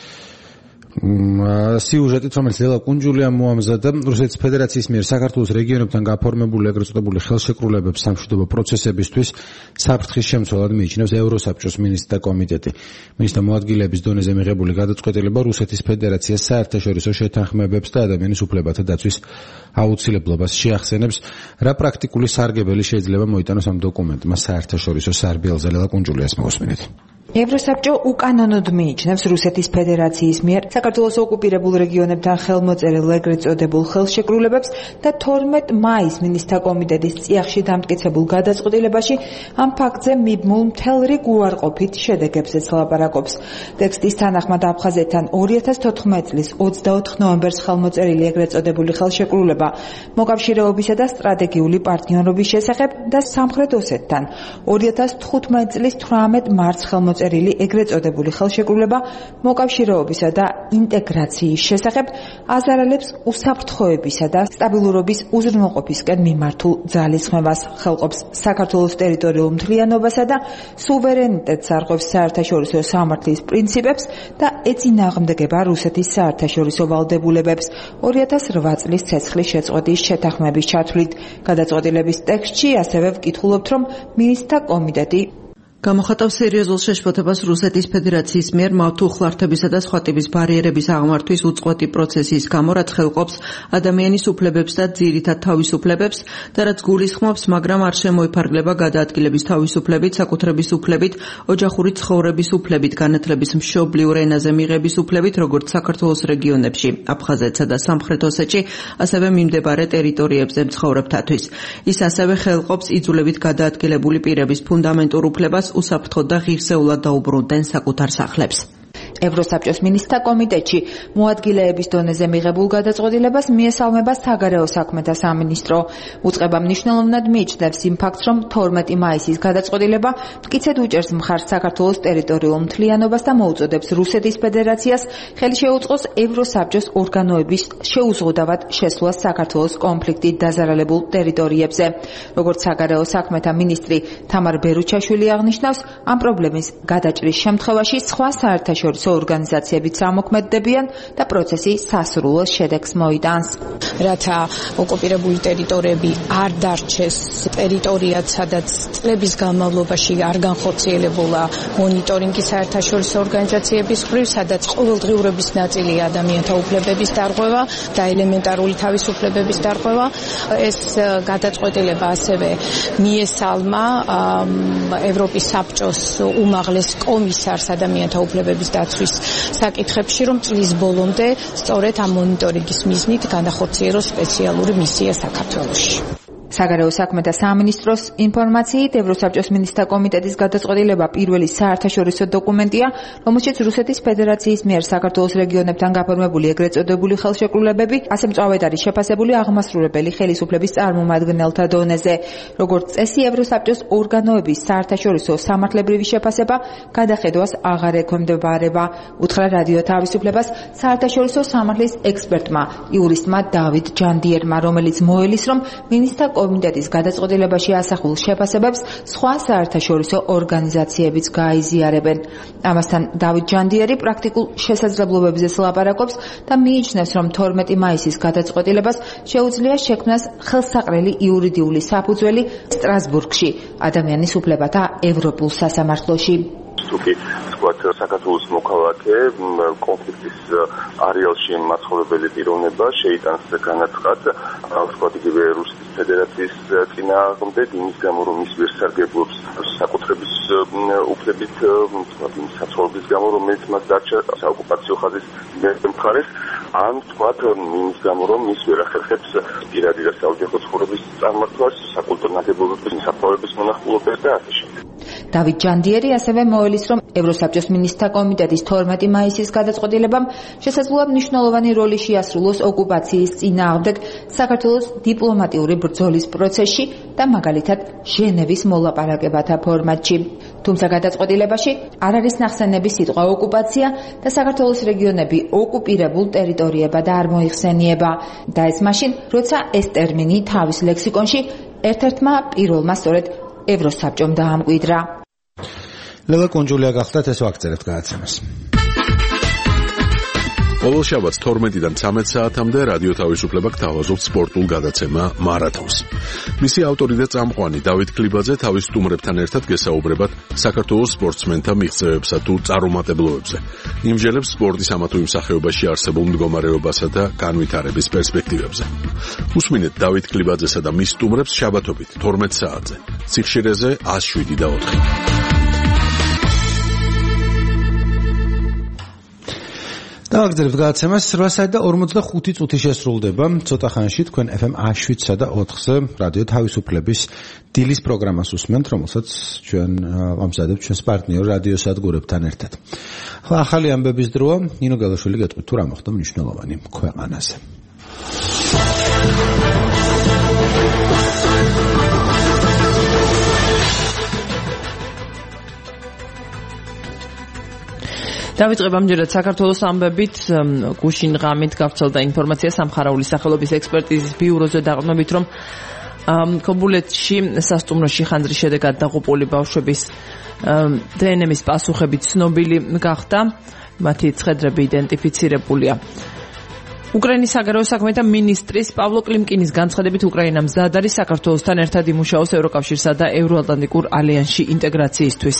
სიუჟეტით, რომელიც ლელა კუნჯულიამ მოამზადა. რუსეთის ფედერაციის მიერ საქართველოს რეგიონებთან გაფორმებული ეგრეთ წოდებული ხელშეკრულებების სამშვიდობო პროცესებისთვის საფრთხის შემცველად მიიჩნევს ევროსაბჭოს მინისტრთა კომიტეტი. მინისტრთა მოადგილეების დონეზე მიღებული გადაწყვეტილება რუსეთის ფედერაციას საერთაშორისო შეთანხმებებს და ადამიანის უფლებათა დაცვის აუცილებლობას შეახსენებს. რა პრაქტიკული სარგებელი შეიძლება მოიტანოს ამ დოკუმენტმა საერთაშორისო სარბიელზე? ლელა კუნჯულიას მოგესმინეთ. ევროსაბჭო უკანონოდ მიიჩნევს რუსეთის ფედერაციის მიერ საქართველოს ოკუპირებულ რეგიონებთან ხელმოწერილ ეგრეთ წოდებულ ხელშეკრულებებს და თორმეტ მაისს მინისტრთა კომიტეტის წიაღში დამტკიცებულ გადაწყვეტილებაში ამ ფაქტზე მიბმულ მთელ რიგ უარყოფით შედეგებზეც ლაპარაკობს. ტექსტის თანახმად აფხაზეთთან ორი ათას თოთხმეტი წლის ოცდაოთხ ნოემბერს ხელმოწერილი ეგრეთ წოდებული ხელშეკრულება მოკავშირეობისა და სტრატეგიული პარტნიორობის შესახებ და სამხრეთ ოსეთთან ორი ათას თხუთმეტი წლის თვრამეტ მარტს ხელმოწერილი ეგრეთ წოდებული ხელშეკრულება მოკავშირეობისა და ინტეგრაციის შესახებ აზარალებს უსაფრთხოებისა და სტაბილურობის უზრუნველყოფისკენ მიმართულ ძალისხმევას, ხელყოფს საქართველოს ტერიტორიულ მთლიანობასა და სუვერენიტეტს, არღვევს საერთაშორისო სამართლის პრინციპებს და ეწინააღმდეგება რუსეთის საერთაშორისო ვალდებულებებს. ორი ათას რვა წლის ცეცხლის შეწყვეტის შეთანხმების ჩათვლით გადაწყვეტილების ტექსტში ასევე ვკითხულობთ, რომ მინისტრთა კომიტეტი გამოხატავს სერიოზულ შეშფოთებას რუსეთის ფედერაციის მიერ მავთულხლართებისა და სხვა ტიპის ბარიერების აღმართვის უწყვეტი პროცესის გამო, რაც ხელყოფს ადამიანის უფლებებს და ძირითად თავისუფლებებს და რაც გულისხმობს, მაგრამ არ შემოიფარგლება გადაადგილების თავისუფლებით, საკუთრების უფლებით, ოჯახური ცხოვრების უფლებით, განათლების მშობლიურ ენაზე მიღების უფლებით, როგორც საქართველოს რეგიონებში, აფხაზეთსა და სამხრეთ ოსეთში, ასევე მიმდებარე ტერიტორიებზე მცხოვრებთათვის. ის ასევე ხელყოფს იძულებით გადაადგილებული პირების ფუნდამენტურ უფლებას უსაფრთხოდ და ღირსეულად დაუბრუნდნენ საკუთარ სახლებს. ევროსაბჭოს მინისტრთა კომიტეტში მოადგილეების დონეზე მიღებულ გადაწყვეტილებას მიესალმება საგარეო საქმეთა სამინისტრო. უწყება მნიშვნელოვნად მიიჩნევს იმ ფაქტს, რომ თორმეტი მაისის გადაწყვეტილება მტკიცედ უჭერს მხარს საქართველოს ტერიტორიულ მთლიანობას და მოუწოდებს რუსეთის ფედერაციას ხელი შეუწყოს ევროსაბჭოს ორგანოების შეუზღუდავად შესვლას საქართველოს კონფლიქტით დაზარალებულ ტერიტორიებზე. როგორც საგარეო საქმეთა მინისტრი თამარ ბერუჩაშვილი აღნიშნავს, ამ პრობლემის გადაჭრის შემთხვევაში სხვა საერთაშორისო ორგანიზაციებიც ამოქმედდებიან და პროცესი სასურველ შედეგს მოიტანს. რათა ოკუპირებული ტერიტორიები არ დარჩეს ტერიტორიად, სადაც წლების განმავლობაში არ განხორციელებულა მონიტორინგი საერთაშორისო ორგანიზაციების მხრივ, სადაც ყოველდღიურობის ნაწილია ადამიანთა უფლებების დარღვევა და ელემენტარული თავისუფლებების დარღვევა. ეს გადაწყვეტილება ასევე მიესალმა ევროპის საბჭოს უმაღლეს კომისარს ადამიანთა უფლებების დაცვის საკითხებში, რომ წლის ბოლომდე სწორედ ამ მონიტორინგის მიზნით განახორციელოს სპეციალური მისია საქართველოში. საგარეო საქმეთა სამინისტროს ინფორმაციით, ევროსაბჭოს მინისტრთა კომიტეტის გადაწყვეტილება პირველი საერთაშორისო დოკუმენტია, რომელშიც რუსეთის ფედერაციის მიერ საქართველოს რეგიონებთან გაფორმებული ეგრეთ წოდებული ხელშეკრულებები, ასე მწვავედ არის შეფასებული აღმასრულებელი ხელისუფლების წარმომადგენელთა დონეზე. როგორც წესი, ევროსაბჭოს ორგანოების საერთაშორისო სამართლებრივი შეფასება გადახედვას აღარ ექვემდებარება. უთხრა რადიო თავისუფლებას საერთაშორისო სამართლის ექსპერტმა, იურისტმა დავით ჯანდიერმა, რომელიც მოელის, რომ მინისტრთა კომიტეტის გადაწყვეტილებაში ასახულ შეფასებებს სხვა საერთაშორისო ორგანიზაციებიც გაიზიარებენ. ამასთან დავით ჯანდიერი პრაქტიკულ შესაძლებლობებზე ლაპარაკობს და მიიჩნევს, რომ თორმეტი მაისის გადაწყვეტილებას შეუძლია შექმნას ხელსაყრელი იურიდიული საფუძველი სტრასბურგში, ადამიანის უფლებათა ევროპულ სასამართლოში. თუკი თქვათ საქართველოს მოქალაქე კონფლიქტის არეალში მაცხოვრებელი პიროვნება შეიტანს განაცხადს თქვათ იგივე რუსეთის ფედერაციის წინააღმდეგ იმის გამო რომ ის ვერ სარგებლობს საკუთრების უფლებით თქვათ იმ საცხოვრებლის გამო რომელიც მას დარჩა საოკუპაციო ხაზის მხარეს ან თქვათ იმის გამო რომ ის ვერ ახერხებს პირადი და საოჯახო ცხოვრების წარმართვას საკულტურო ნაგებობების საფლავების მონახულობას და ასე შემდეგ. დავით ჯანდიერი ასევე მოელის, რომ ევროსაბჭოს მინისტრთა კომიტეტის თორმეტი მაისის გადაწყვეტილებამ შესაძლოა მნიშვნელოვანი როლი შეასრულოს ოკუპაციის წინააღმდეგ საქართველოს დიპლომატიური ბრძოლის პროცესში და მაგალითად ჟენევის მოლაპარაკებათა ფორმატში. თუმცა გადაწყვეტილებაში არ არის ნახსენები სიტყვა ოკუპაცია და საქართველოს რეგიონები ოკუპირებულ ტერიტორიებად არ მოიხსენიება და ეს მაშინ, როცა ეს ტერმინი თავის ლექსიკონში ერთ-ერთმა პირველმა სწორედ ევროსაბჭომ დაამკვიდრა. ლელა კონჯულია გახდათ, ეს ვაგრძელებთ გადაცემას. ყოველ შაბათს თორმეტიდან ცამეტ საათამდე რადიო თავისუფლება გთავაზობთ სპორტულ გადაცემა მარათონს. მისი ავტორი და წამყვანი დავით კლიბაძე თავის სტუმრებთან ერთად გესაუბრებათ საქართველოს სპორტსმენთა მიღწევებსა თუ წარუმატებლობებზე. იმჯერებს სპორტის ამა თუ იმ სახეობაში არსებულ მდგომარეობასა და განვითარების პერსპექტივებზე. უსმინეთ დავით კლიბაძესა და მის სტუმრებს შაბათობით თორმეტ საათზე. სიხშირეზე ათს შვიდი და ოთხი. დავაგრძელებთ გადაცემას. რვასი და ორმოცდახუთი წუთი შესრულდება. ცოტა ხანში თქვენ ეფ ემ შვიდსა და ოთხზე რადიო თავისუფლების დილის პროგრამას უსმენთ, რომელსაც ჩვენ ამზადებთ ჩვენს პარტნიორ რადიო სადგურებთან ერთად. ახლა ახალი ამბების დროა. ნინო გელაშვილი გეტყვით თუ რა მოხდა მნიშვნელოვანი ქვეყანაზე. დავიწყებ ამჯერად საქართველოს ამბებით. გუშინ ღამით გავრცელდა ინფორმაცია სამხარაულის სახელობის ექსპერტიზის ბიუროზე დაყრდნობით, რომ ქობულეთში სასტუმროში ხანძრის შედეგად დაღუპული ბავშვების დე εν ემის პასუხები ცნობილი გახდა. მათი ცხედრები იდენტიფიცირებულია. უკრაინის საგარეო საქმეთა მინისტრის პავლო კლიმკინის განცხადებით, უკრაინა მზად არის საქართველოსთან ერთად იმუშაოს ევროკავშირსა და ევროატლანტიკურ ალიანსში ინტეგრაციისთვის.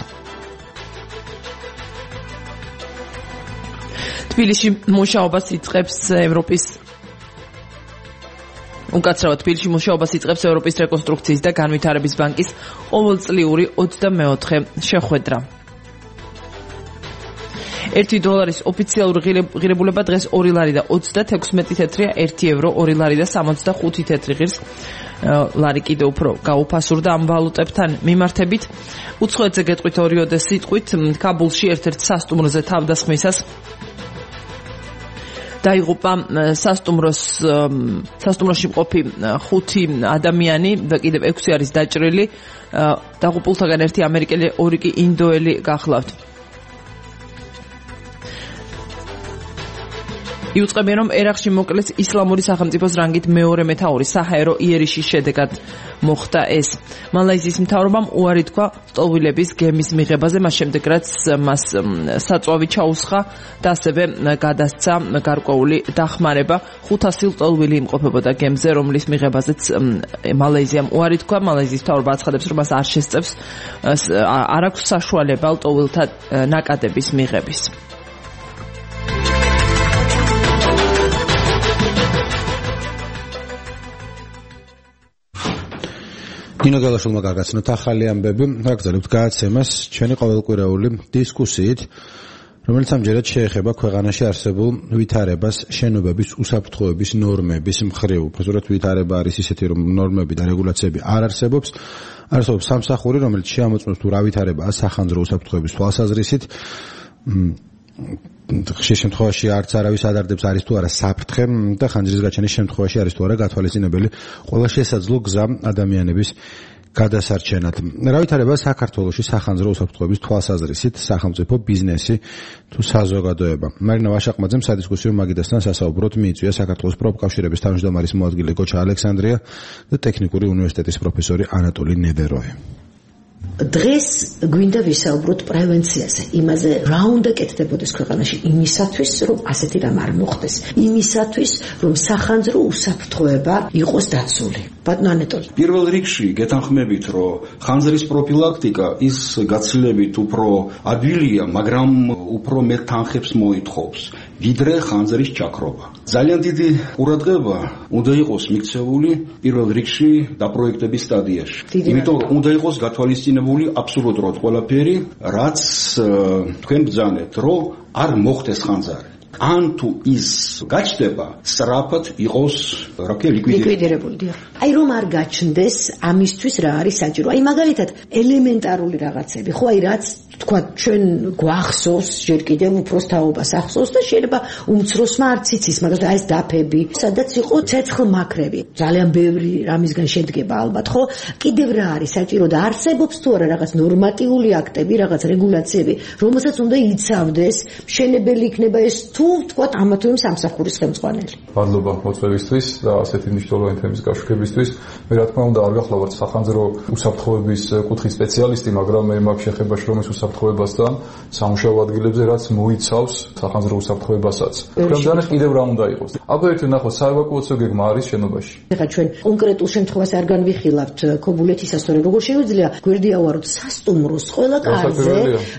თბილისში მუშაობას იწყებს ევროპის უკაცრავად თბილისში მუშაობას იწყებს ევროპის რეკონსტრუქციის და განვითარების ბანკის ყოველწლიური ოცდამეოთხე შეხვედრა. ერთი დოლარის ოფიციალური ღირებულება დღეს ორი ლარი და ოცდათექვსმეტი თეთრია, ერთი ევრო ორი ლარი და სამოცდახუთი თეთრი ღირს ლარი კიდევ უფრო გაუფასურდა ამ ვალუტებთან მიმართებით. უცხოეთზე გეტყვით ორიოდე სიტყვით, კაბულში ერთ-ერთ სასტუმროზე თავდასხმისას დაიღუპა სასტუმროს სასტუმროში მყოფი ხუთი ადამიანი და კიდევ ექვსი არის დაჭრილი. დაღუპულთაგან ერთი ამერიკელი, ორი კი ინდოელი გახლავთ. იუწყებიან, რომ ერაყში მოკლეს ისლამური სახელმწიფოს რანგით მეორე მეთაური საჰაერო იერიშის შედეგად მოხდა ეს. მალაიზიის მთავრობამ უარი თქვა სტოლვილების გემის მიღებაზე, მას შემდეგ რაც მას საწვავი ჩაუსხა და ასევე გადასცა გარკვეული დახმარება. ხუთასი ლტოლვილი იმყოფებოდა გემზე, რომლის მიღებაზეც მალაიზიამ უარი თქვა. მალაიზიის მთავრობა აცხადებს, რომ მას არ შესწევს, არ აქვს საშუალება ლტოლვილთა ნაკადების მიღების. ნინო გალაშულმა გაგაცნოთ ახალი ამბები, გაგრძელებთ გადაცემას ჩვენი ყოველკვირეული დისკუსიით, რომელიც ამჯერად შეეხება ქვეყანაში არსებულ ვითარებას შენობების უსაფრთხოების ნორმების მხრივ. უბრალოდ ვითარება არის ისეთი, რომ ნორმები და რეგულაციები არ არსებობს. არსებობს სამსახური, რომელიც შეამოწმებს თუ რა ვითარებაა სახანძრო უსაფრთხოების თვალსაზრისით. ხშირ შემთხვევაში არც არავის ადარდებს არის თუ არა საფრთხე და ხანძრის გაჩენის შემთხვევაში არის თუ არა გათვალისწინებელი ყველა შესაძლო გზა ადამიანების გადასარჩენად. რა ვითარება საქართველოში სახანძრო უსაფრთხოების თვალსაზრისით, სახელმწიფო, ბიზნესი თუ საზოგადოება. მარინა ვაშაყმაძემ სადისკუსიო მაგიდასთან სასაუბროდ მიიწვია საქართველოს პროფკავშირების თავმჯდომარის მოადგილე გოჩა ალექსანდრია და ტექნიკური უნივერსიტეტის პროფესორი ანატოლი ნედეროვი. დღეს გვინდა ვისაუბროთ პრევენციაზე, იმაზე რა უნდა კეთდებოდეს ქვეყანაში იმისათვის, რომ ასეთი რამ არ მოხდეს, იმისათვის, რომ სახანძრო უსაფრთხოება იყოს დაცული. ბატონო ანატოლი. პირველ რიგში გეთანხმებით, რომ ხანძრის პროფილაქტიკა ის გაცილებით უფრო ადვილია, მაგრამ უფრო მეტ თანხებს მოითხოვს, ვიდრე ხანძრის ჩაქრობა. ძალიან დიდი ყურადღება უნდა იყოს მიქცეული პირველ რიგში დაპროექტების სტადიაში. იმიტომ რომ უნდა იყოს გათვალისწინებული აბსოლუტურად ყველაფერი, რაც თქვენ ბრძანებთ, რომ არ მოხდეს ხანძარი. ან თუ ის გაჩნდება, სწრაფად იყოს რა ქვია ლიკვიდირებული. აი რომ არ გაჩნდეს, ამისთვის რა არის საჭირო? აი მაგალითად ელემენტარული რაღაცები, ხო აი რაც თქვა ჩვენ გვახსოვს, ჯერ კიდევ უფროს თაობას ახსოვს და შეიძლება უმცროსმა არც იცის, მაგალითად აი ეს დაფები, სადაც იყო ცეცხლმაქრები. ძალიან ბევრი რამისგან შედგება ალბათ, ხო? კიდევ რა არის საჭირო და არსებობს თუ არა რაღაც ნორმატიული აქტები, რაღაც რეგულაციები, რომელსაც უნდა იცავდეს, მშენებელი იქნება ეს თუ თქვა ამა თუ იმ სამსახურის ხელმძღვანელი. მადლობა მოწვევისთვის და ასეთი მნიშვნელოვანი თემის გაშუქებისთვის. მე რა თქმა უნდა არ გახლავართ სახანძრო უსაფრთხოების კუთხის სპეციალისტი, მაგრამ მე მაქვს შეხება შრომის უსაფრთხოებასთან, სამუშაო ადგილებზე, რაც მოიცავს სახანძრო უსაფრთხოებასაც. ქვეყანას კიდევ რა უნდა იყოს? აბა ერთი ნახოთ, საევაკუაციო გეგმა არის შენობაში. ეხლა ჩვენ კონკრეტულ შემთხვევას არ განვიხილავთ ქობულეთის ისტორია, როგორ შეუძლია გვერდიავაროთ სასტუმროს ყველა კარზე,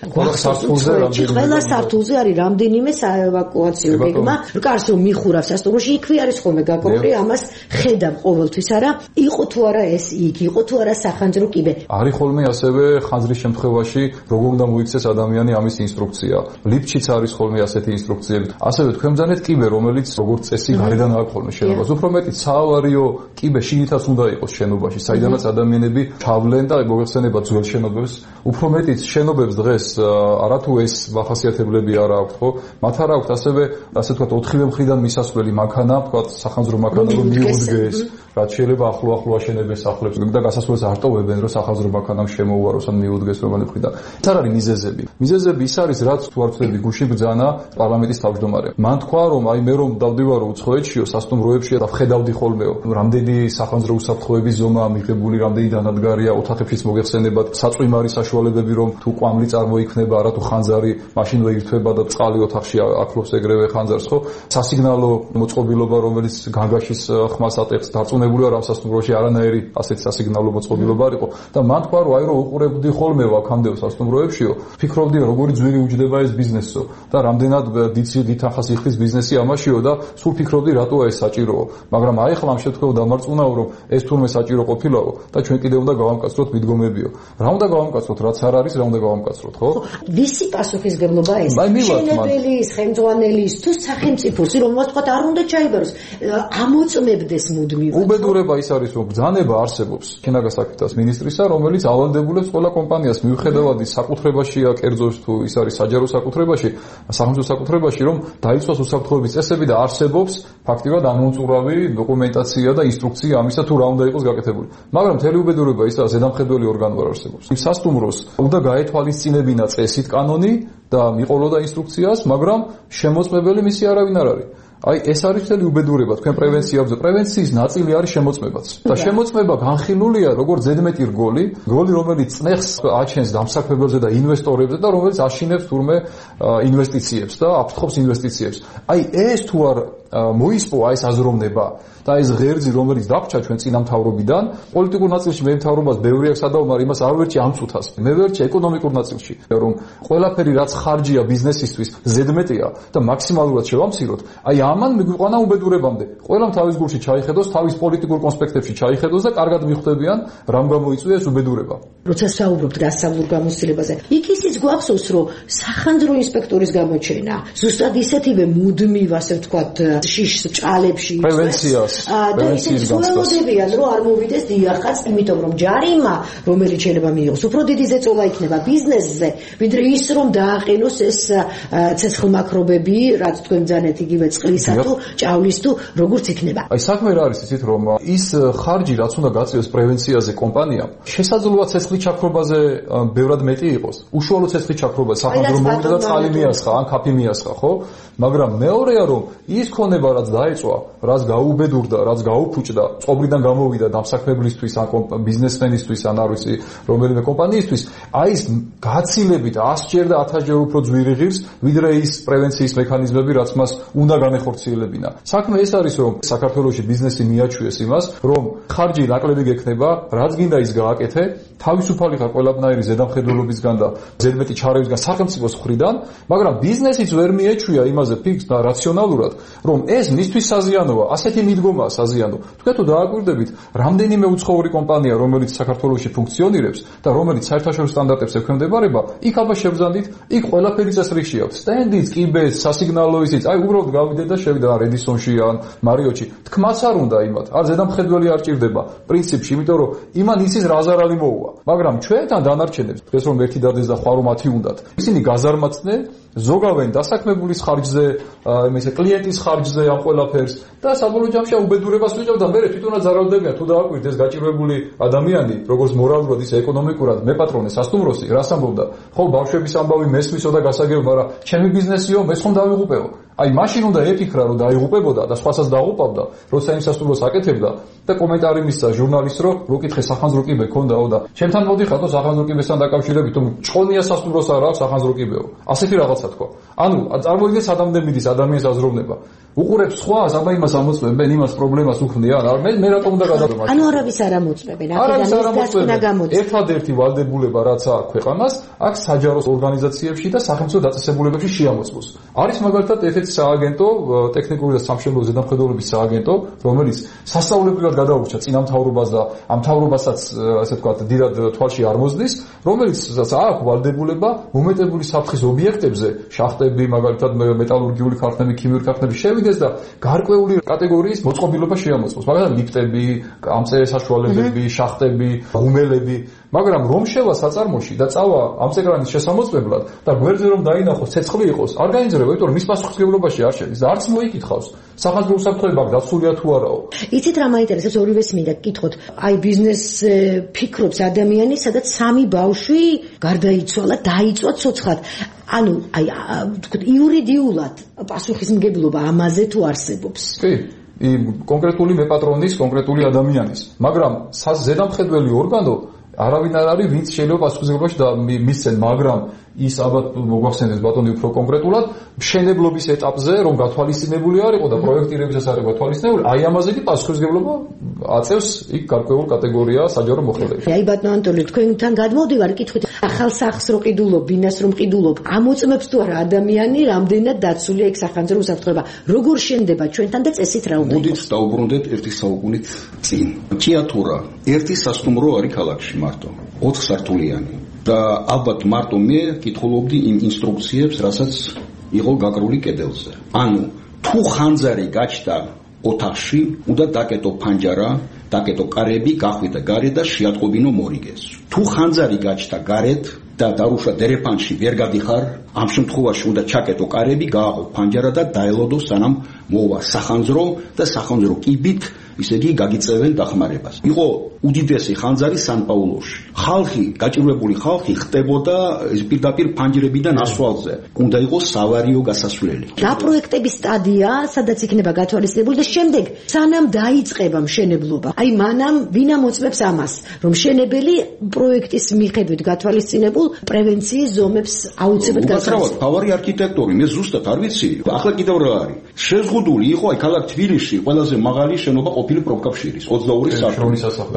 ყველა სართულზე არის რამდენიმე საევაკუაციო გეგმა, კარს რომ მიხურავ სასტუმროში, იქვე არის ხოლმე გაკოპრი, ამას ხედავ ყოველთვის არა, იყო თუ არა ეს იქ, იყო თუ არა სახანძრო კიბე. არის ხოლმე ასევე ხანძრის შემთხვევაში როგორ უნდა მოიქცეს ადამიანი ამის ინსტრუქცია. ლიფტშიც არის ხოლმე ასეთი ინსტრუქციები. ასევე თქვენ ბრძანეთ კიბე, რომელიც როგორც წესი გარედან აქვს ხოლმე შენობას. უფრო მეტიც საავარიო კიბე შიგნითაც უნდა იყოს შენობაში, საიდანაც ადამიანები ჩავლენ და მოგეხსენება ძველ შენობებს. უფრო მეტიც შენობებს დღეს არათუ ეს მახასიათებლები არ აქვთ, ხო? მათ არ აქვთ ასევე ასე ვთქვათ ოთხივე მხრიდან მისასვლელი მანქანა, ვთქვათ სახანძრო მანქანა რომ მიუდგეს, რაც შეიძლება ახლო-ახლო აშენებენ სახლებს და გასასვლელს არ ტოვებენ, რომ სახანძრო მანქანამ შემოუაროს ან მიუდგეს რომელი მხრიდან. ეს არ არის მიზეზები. მიზეზები ის არის, რაც თუ არ ვწდები გუშინ ბრძანა პარლამენტის თავმჯდომარემ. მან თქვა, რომ აი მე რომ დავდივარო უცხოეთშიო, სასტუმროებში და ვხედავდი ხოლმეო, რამდენი სახანძრო უსაფრთხოების ზომაა მიღებული, რამდენი დანადგარია, ოთახებშიც მოგეხსენებათ, საწვიმარი საშუალებები, რომ თუ კვამლი წარმოიქმნება, არა თუ ხანძარი, მაშინ ვეირთვება და წყალი ოთახში ახლობს ეგრევე ხანძარს, ხო? სასიგნალო მოწყობილობა, რომელიც განგაშის ხმას ატეხს, დარწმუნებული ვარ ამ სასტუმროში არანაირი ასეთი სასიგნალო მოწყობილობა არ იყო და მან თქვა, რომ აი რომ უყურებდი ხოლმე აქამდე სასტუმროებშიო, ფიქრობდი როგორი ძვირი უჯდება ეს ბიზნესო და რამდენად დიცი დითახას იხდის ბიზნესი ამაშიო და სულ ფიქრობდი რატოა ეს საჭიროა, მაგრამ აი ხლა ამ შემთხვევაში დამარწმუნაო, რომ ეს თურმე საჭირო ყოფილაო და ჩვენ კიდევ უნდა გავამკაცროთ მიდგომებიო. რა უნდა გავამკაცროთ, რაც არ არის, რა უნდა გავამკაცროთ, ხო? ვისი პასუხისგებლობა ეს? მშენებელის, ხელმძღვანელის თუ სახელმწიფოს, რომელსაც თქვა არ უნდა ჩაიბაროს, ამოწმებდეს მუდმივად. უბედურება ის არის, რომ რომ ბრძანება არსებობს კინაგას აქტას მინისტრისა, რომელიც ავალდებულებს ყველა კომპანიას მიუხედავად ის საკუთრებაშია კერძოს თუ ის არის საჯარო საკუთრებაში, სახელმწიფო საკუთრებაში, რომ დაიცვას უსაფრთხოების წესები და არსებობს ფაქტიურად ამოწურავი დოკუმენტაცია და ინსტრუქცია ამისა თუ რა უნდა იყოს გაკეთებული. მაგრამ მთელი უბედურება ისაა, ზედამხედველი ორგანო არ არსებობს. იმ სასტუმროს უნდა გაეთვალისწინებინა წესით კანონი და მიყოლოდა ინსტრუქციას, მაგრამ შემოწმებელი მისი არავინ არ არის. აი ეს არის მთელი უბედურება თქვენ პრევენციაზე. პრევენციის ნაწილი არის შემოწმებაც. და შემოწმება განხილულია როგორც ზედმეტი რგოლი, რგოლი რომელიც წნეხს აჩენს დამსაქმებელზე და ინვესტორებზე და რომელიც აშინებს თურმე ინვესტიციებს და აფრთხობს ინვესტიციებს. აი ეს თუ არ მოისპო აი ეს აზროვნება და ეს ღერძი რომელიც დაგჭა ჩვენ წინამთავრობიდან, პოლიტიკურ ნაწილში მე მთავრობას ბევრი აქვს სადაო, მაგრამ იმას არ ვერჩი ამწუთას. მე ვერჩი ეკონომიკურ ნაწილში, რომ ყველაფერი რაც ხარჯია ბიზნესისთვის ზედმეტია და მაქსიმალურად შევამციროთ. აი ამან მიგვიყვანა უბედურებამდე. ყველამ თავის გულში ჩაიხედოს, თავის პოლიტიკურ კონსპექტებში ჩაიხედოს და კარგად მიხვდებიან, რამ გამოიწვია ეს უბედურება. როცა საუბრობთ გასავლურ გამოცდილებაზე, იქ ისიც გვახსოვს, რომ სახანძრო ინსპექტორის გამოჩენა, ზუსტად ისეთივე მუდმივ, ასე ვთქვათ, შიშს ჭალებში პრევენციას, პრევენციის განსწრებიან, რომ არ მოვიდეს დიახაც, იმიტომ რომ ჯარიმა, რომელიც შეიძლება მიიღოს, უფრო დიდი ზეწოლა იქნება ბიზნესზე, ვიდრე ის რომ დააყენოს ეს ცეცხლმაქრობები, რაც თქვენ ბრძანეთ იგივე წყლისა თუ ჭავლის თუ როგორც იქნება. აი საქმე რა არის იცით, რომ ის ხარჯი რაც უნდა გაწევს პრევენციაზე კომპანიამ, შესაძლოა ცეცხლის ჩაქრობაზე ბევრად მეტი იყოს. უშუალო ცეცხლის ჩაქრობა სახანძრო მოვიდა და წყალი მიასხა, ან კაფე მიასხა, ხო? მაგრამ მეორეა რომ ის ქონება რაც დაეწვა, რაც გაუბედურდა, რაც გაუფუჭდა, წყობრიდან გამოვიდა დამსაქმებლისთვის, ან ბიზნესმენისთვის, ან არ ვიცი, რომელიმე კომპანიისთვის, აი ეს გაცილებით ასჯერ და ათასჯერ უფრო ძვირი ღირს, ვიდრე ის პრევენციის მექანიზმები, რაც მას უნდა განეხორციელებინა. საქმე ეს არის, რომ საქართველოში ბიზნესი მიაჩვიეს იმას, რომ ხარჯი ნაკლები გექნება, რაც გინდა ის გააკეთე, თავისუფალი ხარ ყველაფერი ზედამხედველობისგან და ზედმეტი ჩარევისგან სახელმწიფოს მხრიდან, მაგრამ ბიზნესიც ვერ მიეჩვია იმაზე ფიქს და რაციონალურად, რომ ეს მისთვის საზიანოა, ასეთი მიდგომაა საზიანო. თქვენ თუ დააკვირდებით, რამდენიმე უცხოური კომპანია, რომელიც საქართველოში ფუნქციონირებს და რომელიც საერთაშორისო სტანდარტებს ექვემდებარება, იქ აბა შევზანდით, იქ ყველაფერი წესრიგში აქვს. სტენდიც, კიბეც, სასიგნალო ისიც, აი უბრალოდ გავიდეთ და შევიდა რედისონში ან მარიოტში. თქმაც არ უნდა იმათ, არ ზედამხედველი არ ჭირდება პრინციპში, იმიტომ რომ იმან იცის რა ზარალი მოუვა. მაგრამ ჩვენთან დანარჩენებს, დღეს რომ ერთი დადეს და ხვალ რომ მათი უნდათ. ისინი გაზარმაცდნენ, ზოგავენ დასაქმებულის ხარჯზე, იმის კლიენტის ხარჯზე ამ ყველაფერს და საბოლოო ჯამში უბედურებას ვიჭავ და მე თვითონაც ზარავდებიან თუ დააკვირდ ეს გაჭირვებული ადამიანი, როგორც მორალურად ისე ეკონომიკურად მე პატრონე სასტუმროსი, რას ამბობდა? ხო, ბავშვების ამბავი მესმისო და გასაგებო, მაგრამ ჩემი ბიზნესიო, მე ხომ დავიღუპეო. აი მაშინ უნდა ეფიქრა რომ დაიღუპებოდა და სხვასაც დააღუპავდა, როცა იმ სასტუმროს აკეთებდა და კომენტარი მისცა ჟურნალისტს რომ მოკითხე სახანძრო კიბე ქონდაო და ჩემთან მოდიხატო სახანძრო კიბესთან დაკავშირებით, რომ ჭყონია სასტუმროს არა აქვს სახანძრო კიბეო. ასეთი რაღაცა თქვა. ანუ წარმოიდგინეთ სადამდე მიდის ადამიანის აზროვნება. უყურებს სხვას, აბა იმას ამოწმებენ, იმას პრობლემას უქმნიან. მე მე რატომ უნდა გადავდო? ანუ არავის არ ამოწმებენ, აქედან ის დასკვნა გამოდის. ერთადერთი ვალდებულება რაც აქვს ქვეყანას, აქ საჯარო ორგანიზაციებში და სახელმწიფო დაწესებულებებში შეამოწმოს. არის მაგალითად ერთ-ერთი სააგენტო, ტექნიკური და სამშენებლო ზედამხედველობის სააგენტო, რომელიც სასწაულებრივად გადაურჩა წინამთავრობას და ამ მთავრობასაც, ასე ვთქვათ, დიდად თვალში არ მოსდის, რომელიც აქვს ვალდებულება მომეტებული საფრთხის ობიექტებზე, შახტები, მაგალითად მეტალურგიული ქარხნები, ქიმიური ქარხნები შევიდეს და გარკვეული კატეგორიის მოწყობილობა შეამოწმოს. მაგალითად ლიფტები, ამწევი საშუალებები, შახტები, ღუმელები, მაგრამ რომ შევა საწარმოში და წავა ამწეგრანის შესამოწმებლად და გვერდზე რომ დაინახოს, ცეცხლი იყოს, არ გაინძრება, იმიტომ რომ მის პასუხისმგებლობაში არ შედის და არც მოიკითხავს სახანძრო უსაფრთხოება დაცულია თუ არაო. იცით რა მაინტერესებს, ორივეს მინდა გკითხოთ. აი ბიზნეს ფიქრობს ადამიანი, სადაც სამი ბავშვი გარდაიცვალა, დაიწვა ცოცხლად. ანუ აი იურიდიულად პასუხისმგებლობა ამაზე თუ არსებობს? კი. კონკრეტული მეპატრონის, კონკრეტული ადამიანის. მაგრამ ზედამხედველი ორგანო არავინ არ არის, ვინც შეიძლება პასუხისმგებლობაში და მისცენ, მაგრამ ის ალბათ მოგვახსენდეს ბატონი უფრო კონკრეტულად მშენებლობის ეტაპზე რომ გათვალისწინებული არ იყო და პროექტირებისას არ იყო გათვალისწინებული, აი ამაზე კი პასუხისმგებლობა აწევს იქ გარკვეულ კატეგორია საჯარო მოხელეებში. აი ბატონო ანტონი, თქვენთან გადმოვდივარ კითხვით, ახალ სახლს რო ყიდულობ, ბინას რო ყიდულობ, ამოწმებს თუ არა ადამიანი რამდენად დაცულია იქ სახანძრო უსაფრთხოება, როგორ შენდება ჩვენთან და წესით რა უნდა მოდით დავუბრუნდეთ ერთი საუკუნით წინ. ჭიათურა ერთი სასტუმრო არის ქალაქში მარტო, ოთხ სართულიანი. და ალბათ მარტო მე კითხულობდი იმ ინსტრუქციებს, რასაც იყო გაკრული კედელზე. ანუ თუ ხანძარი გაჩნდა ოთახში, უნდა დაკეტო ფანჯარა დაკეტო კარები, გახვიდა გარეთ და შეატყობინო მორიგეს. თუ ხანძარი გაჩნდა გარეთ და დაუშვა დერეფანში ვერ გადიხარ, ამ შემთხვევაში უნდა ჩაკეტო კარები, გააყო ფანჯარა და დაელოდო სანამ მოვა სახანძრო და სახანძრო კიბით ისე იგი გაგიწევენ დახმარებას. იყო უდიდესი ხანძარი სან-პაულოში. ხალხი, გაჭირვებული ხალხი ხტებოდა პირდაპირ ფანჯრებიდან ასვალზე. უნდა იყოს სავარიო გასასვლელი. გაპროექტების სტადია, სადაც იქნება გათვალისწინებული და შემდეგ სანამ დაიწყება მშენებლობა. აი მანამ ვინ ამოწმებს ამას, რომ მშენებელი პროექტის მიხედვით გათვალისწინებულ პრევენციის ზომებს აუცილებლად გასაცდელად. თავარი არქიტექტორი, მე ზუსტად არ ვიცი. ახლა კიდევ რა არის? შეზღუდული იყო აი ქალაქ თბილისში ყველაზე მაღალი შენობა ყოფილი პროფკავშირის ოცდაორი სართული.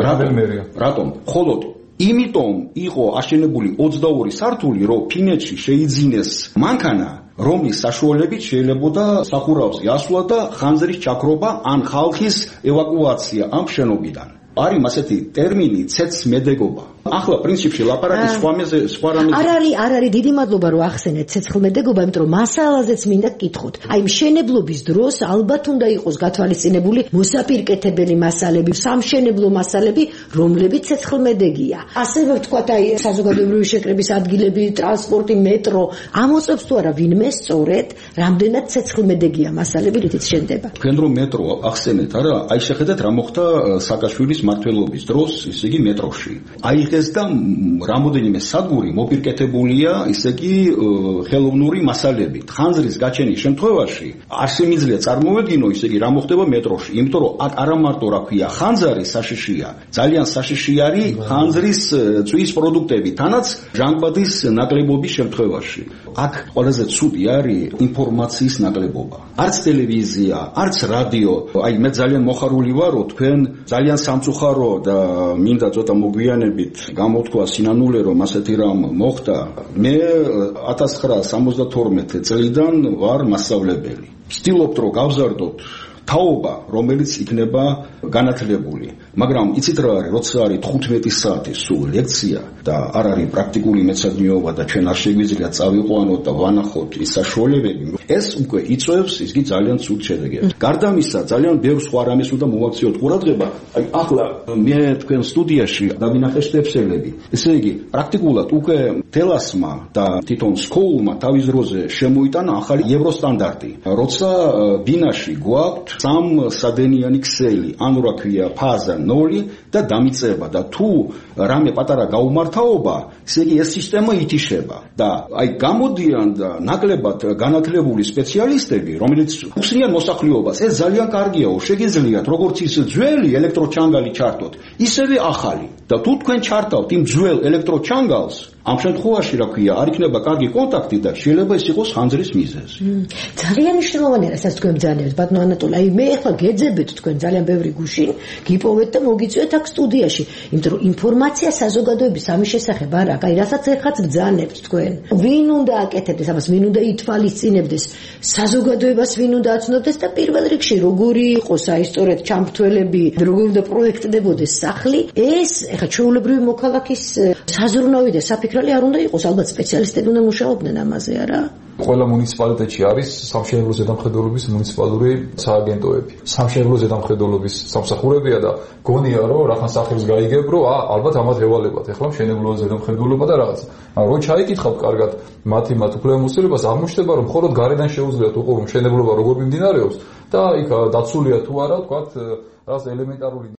რატომ? ხოლოდ იმიტომ იყო აშენებული ოცდაორი სართული, რომ ფინეთში შეიძინეს მანქანა, რომლის საშუალებით შეიძლებოდა სახურავზე ასვლა და ხანძრის ჩაქრობა ან ხალხის ევაკუაცია ამ შენობიდან. არის ასეთი ტერმინი ცეცხლმედეგობა. ახლა პრინციპში ლაპარაკი სხვა მეზე სხვა რამეზე. არ არის, არ არის, დიდი მადლობა რომ ახსენეთ ცეცხლმედეგობა, იმიტომ რომ მასალაზეც მინდა გკითხოთ. აი მშენებლობის დროს ალბათ უნდა იყოს გათვალისწინებული მოსაპირკეთებელი მასალები, სამშენებლო მასალები, რომლებიც ცეცხლმედეგია. ასევე ვთქვათ, აი საზოგადოებრივი შეკრების ადგილები, ტრანსპორტი, მეტრო, ამოწმებს თუ არა ვინმე სწორედ, რამდენად ცეცხლმედეგია მასალები, რითიც შენდება. თქვენ რომ მეტრო ახსენეთ, არა? აი შეხედეთ რა მოხდა სააკაშვილის მმართველობის დროს, ისე იგი მეტროში. აიღეს და რამოდენიმე სადგური მოპირკეთებულია, ისე იგი ხელოვნური მასალებით. ხანძრის გაჩენის შემთხვევაში არ შემიძლია წარმოვედგინო, ისე იგი რა მოხდება მეტროში, იმიტომ რომ აქ არა მარტო რა ქვია, ხანძარი საშიშია, ძალიან საშიში არის ხანძრის წვის პროდუქტები, თანაც ჟანგბადის ნაკლებობის შემთხვევაში. აქ ყველაზე ცუდი არის ინფორმაციის ნაკლებობა. არც ტელევიზია, არც რადიო, აი მე ძალიან მოხარული ვარ, რომ თქვენ ძალიან სამწუხარო და მინდა ცოტა მოგვიანებით გამოთქვა სინანულე, რომ ასეთი რამ მოხდა. მე ათას ცხრაასი სამოცდათორმეტი წლიდან ვარ მასწავლებელი. ვცდილობთ რომ გავზარდოთ თაობა, რომელიც იქნება განათლებული. მაგრამ იცით რა არის, როცა არის თხუთმეტი საათი სულ ლექცია და არ არის პრაქტიკული მეცადინეობა და ჩვენ არ შეგვიძლია წავიყვანოთ და ვანახოთ ის საშუალებები, ეს უკვე იწვევს ისგი ძალიან ცუდ შედეგებს. გარდა ამისა, ძალიან ბევრ სხვა რამეს უნდა მოვაქციოთ ყურადღება. აი ახლა მე თქვენ სტუდიაში დავინახე შტეფსელები. ესე იგი, პრაქტიკულად უკვე თელასმა და თვითონ სკოულმა თავის დროზე შემოიტანა ახალი ევროსტანდარტი. როცა ბინაში გვაქვს სამ სადენიანი ქსელი, ანუ რა ქვია, ფაზა ნოლი და დამიწება და თუ რამე პატარა გაუმართავობა, ესე იგი ეს სისტემა ითიშება და აი გამოდიან და ნაკლებად განათლებული სპეციალისტები, რომელიც უხსნიან მოსახლეობას, ეს ძალიან კარგიაო, შეგიძლიათ როგორც ის ძველი ელექტროჩანგალი ჩართოთ, ისევე ახალი. და თუ თქვენ ჩართავთ იმ ძველ ელექტროჩანგალს, ამ შემთხვევაში რა ქვია, არ იქნება კარგი კონტაქტი და შეიძლება ის იყოს ხანძრის მიზეზი. ძალიან მნიშვნელოვანია, რასაც თქვენ ბრძანებთ, ბატონო ანატოლი. აი მე ახლა გეძებეთ თქვენ ძალიან ბევრი გუშინ, გიპოვეთ და მოგიწვიეთ აქ სტუდიაში, იმიტომ რომ ინფორმაცია საზოგადოების ამის შესახებ არ აქვს. აი რასაც ეხაც ბრძანებთ თქვენ. ვინ უნდა აკეთებდეს ამას, ვინ უნდა ითვალისწინებდეს, საზოგადოებას ვინ უნდა აცნობდეს და პირველ რიგში როგორი იყოს აი სწორედ ჩამრთველები, როგორ უნდა პროექტდებოდეს სახლი, ეს ეხლა ჩვეულებრივი მოქალაქის საზრუნავი და საფიქრალი არ უნდა იყოს, ალბათ სპეციალისტები უნდა მუშაობდნენ ამაზე, არა? ყველა მუნიციპალიტეტში არის სამშენებლო ზედამხედველობის მუნიციპალური სააგენტოები. სამშენებლო ზედამხედველობის სამსახურებია და გონია რომ რახან სახელს გაიგებ, რომ აა ალბათ ამათ ევალებათ. ეხლა მშენებლო ზედამხედველობა და რაღაც. მაგრამ რო ჩაიკითხავთ კარგად მათი მათ უფლებამოსილებას, აღმოჩნდება რომ მხოლოდ გარედან შეუძლიათ უყურო რომ მშენებლობა როგორ მიმდინარეობს და იქ დაცულია თუ არა, თქვათ რაღაც ელემენტარული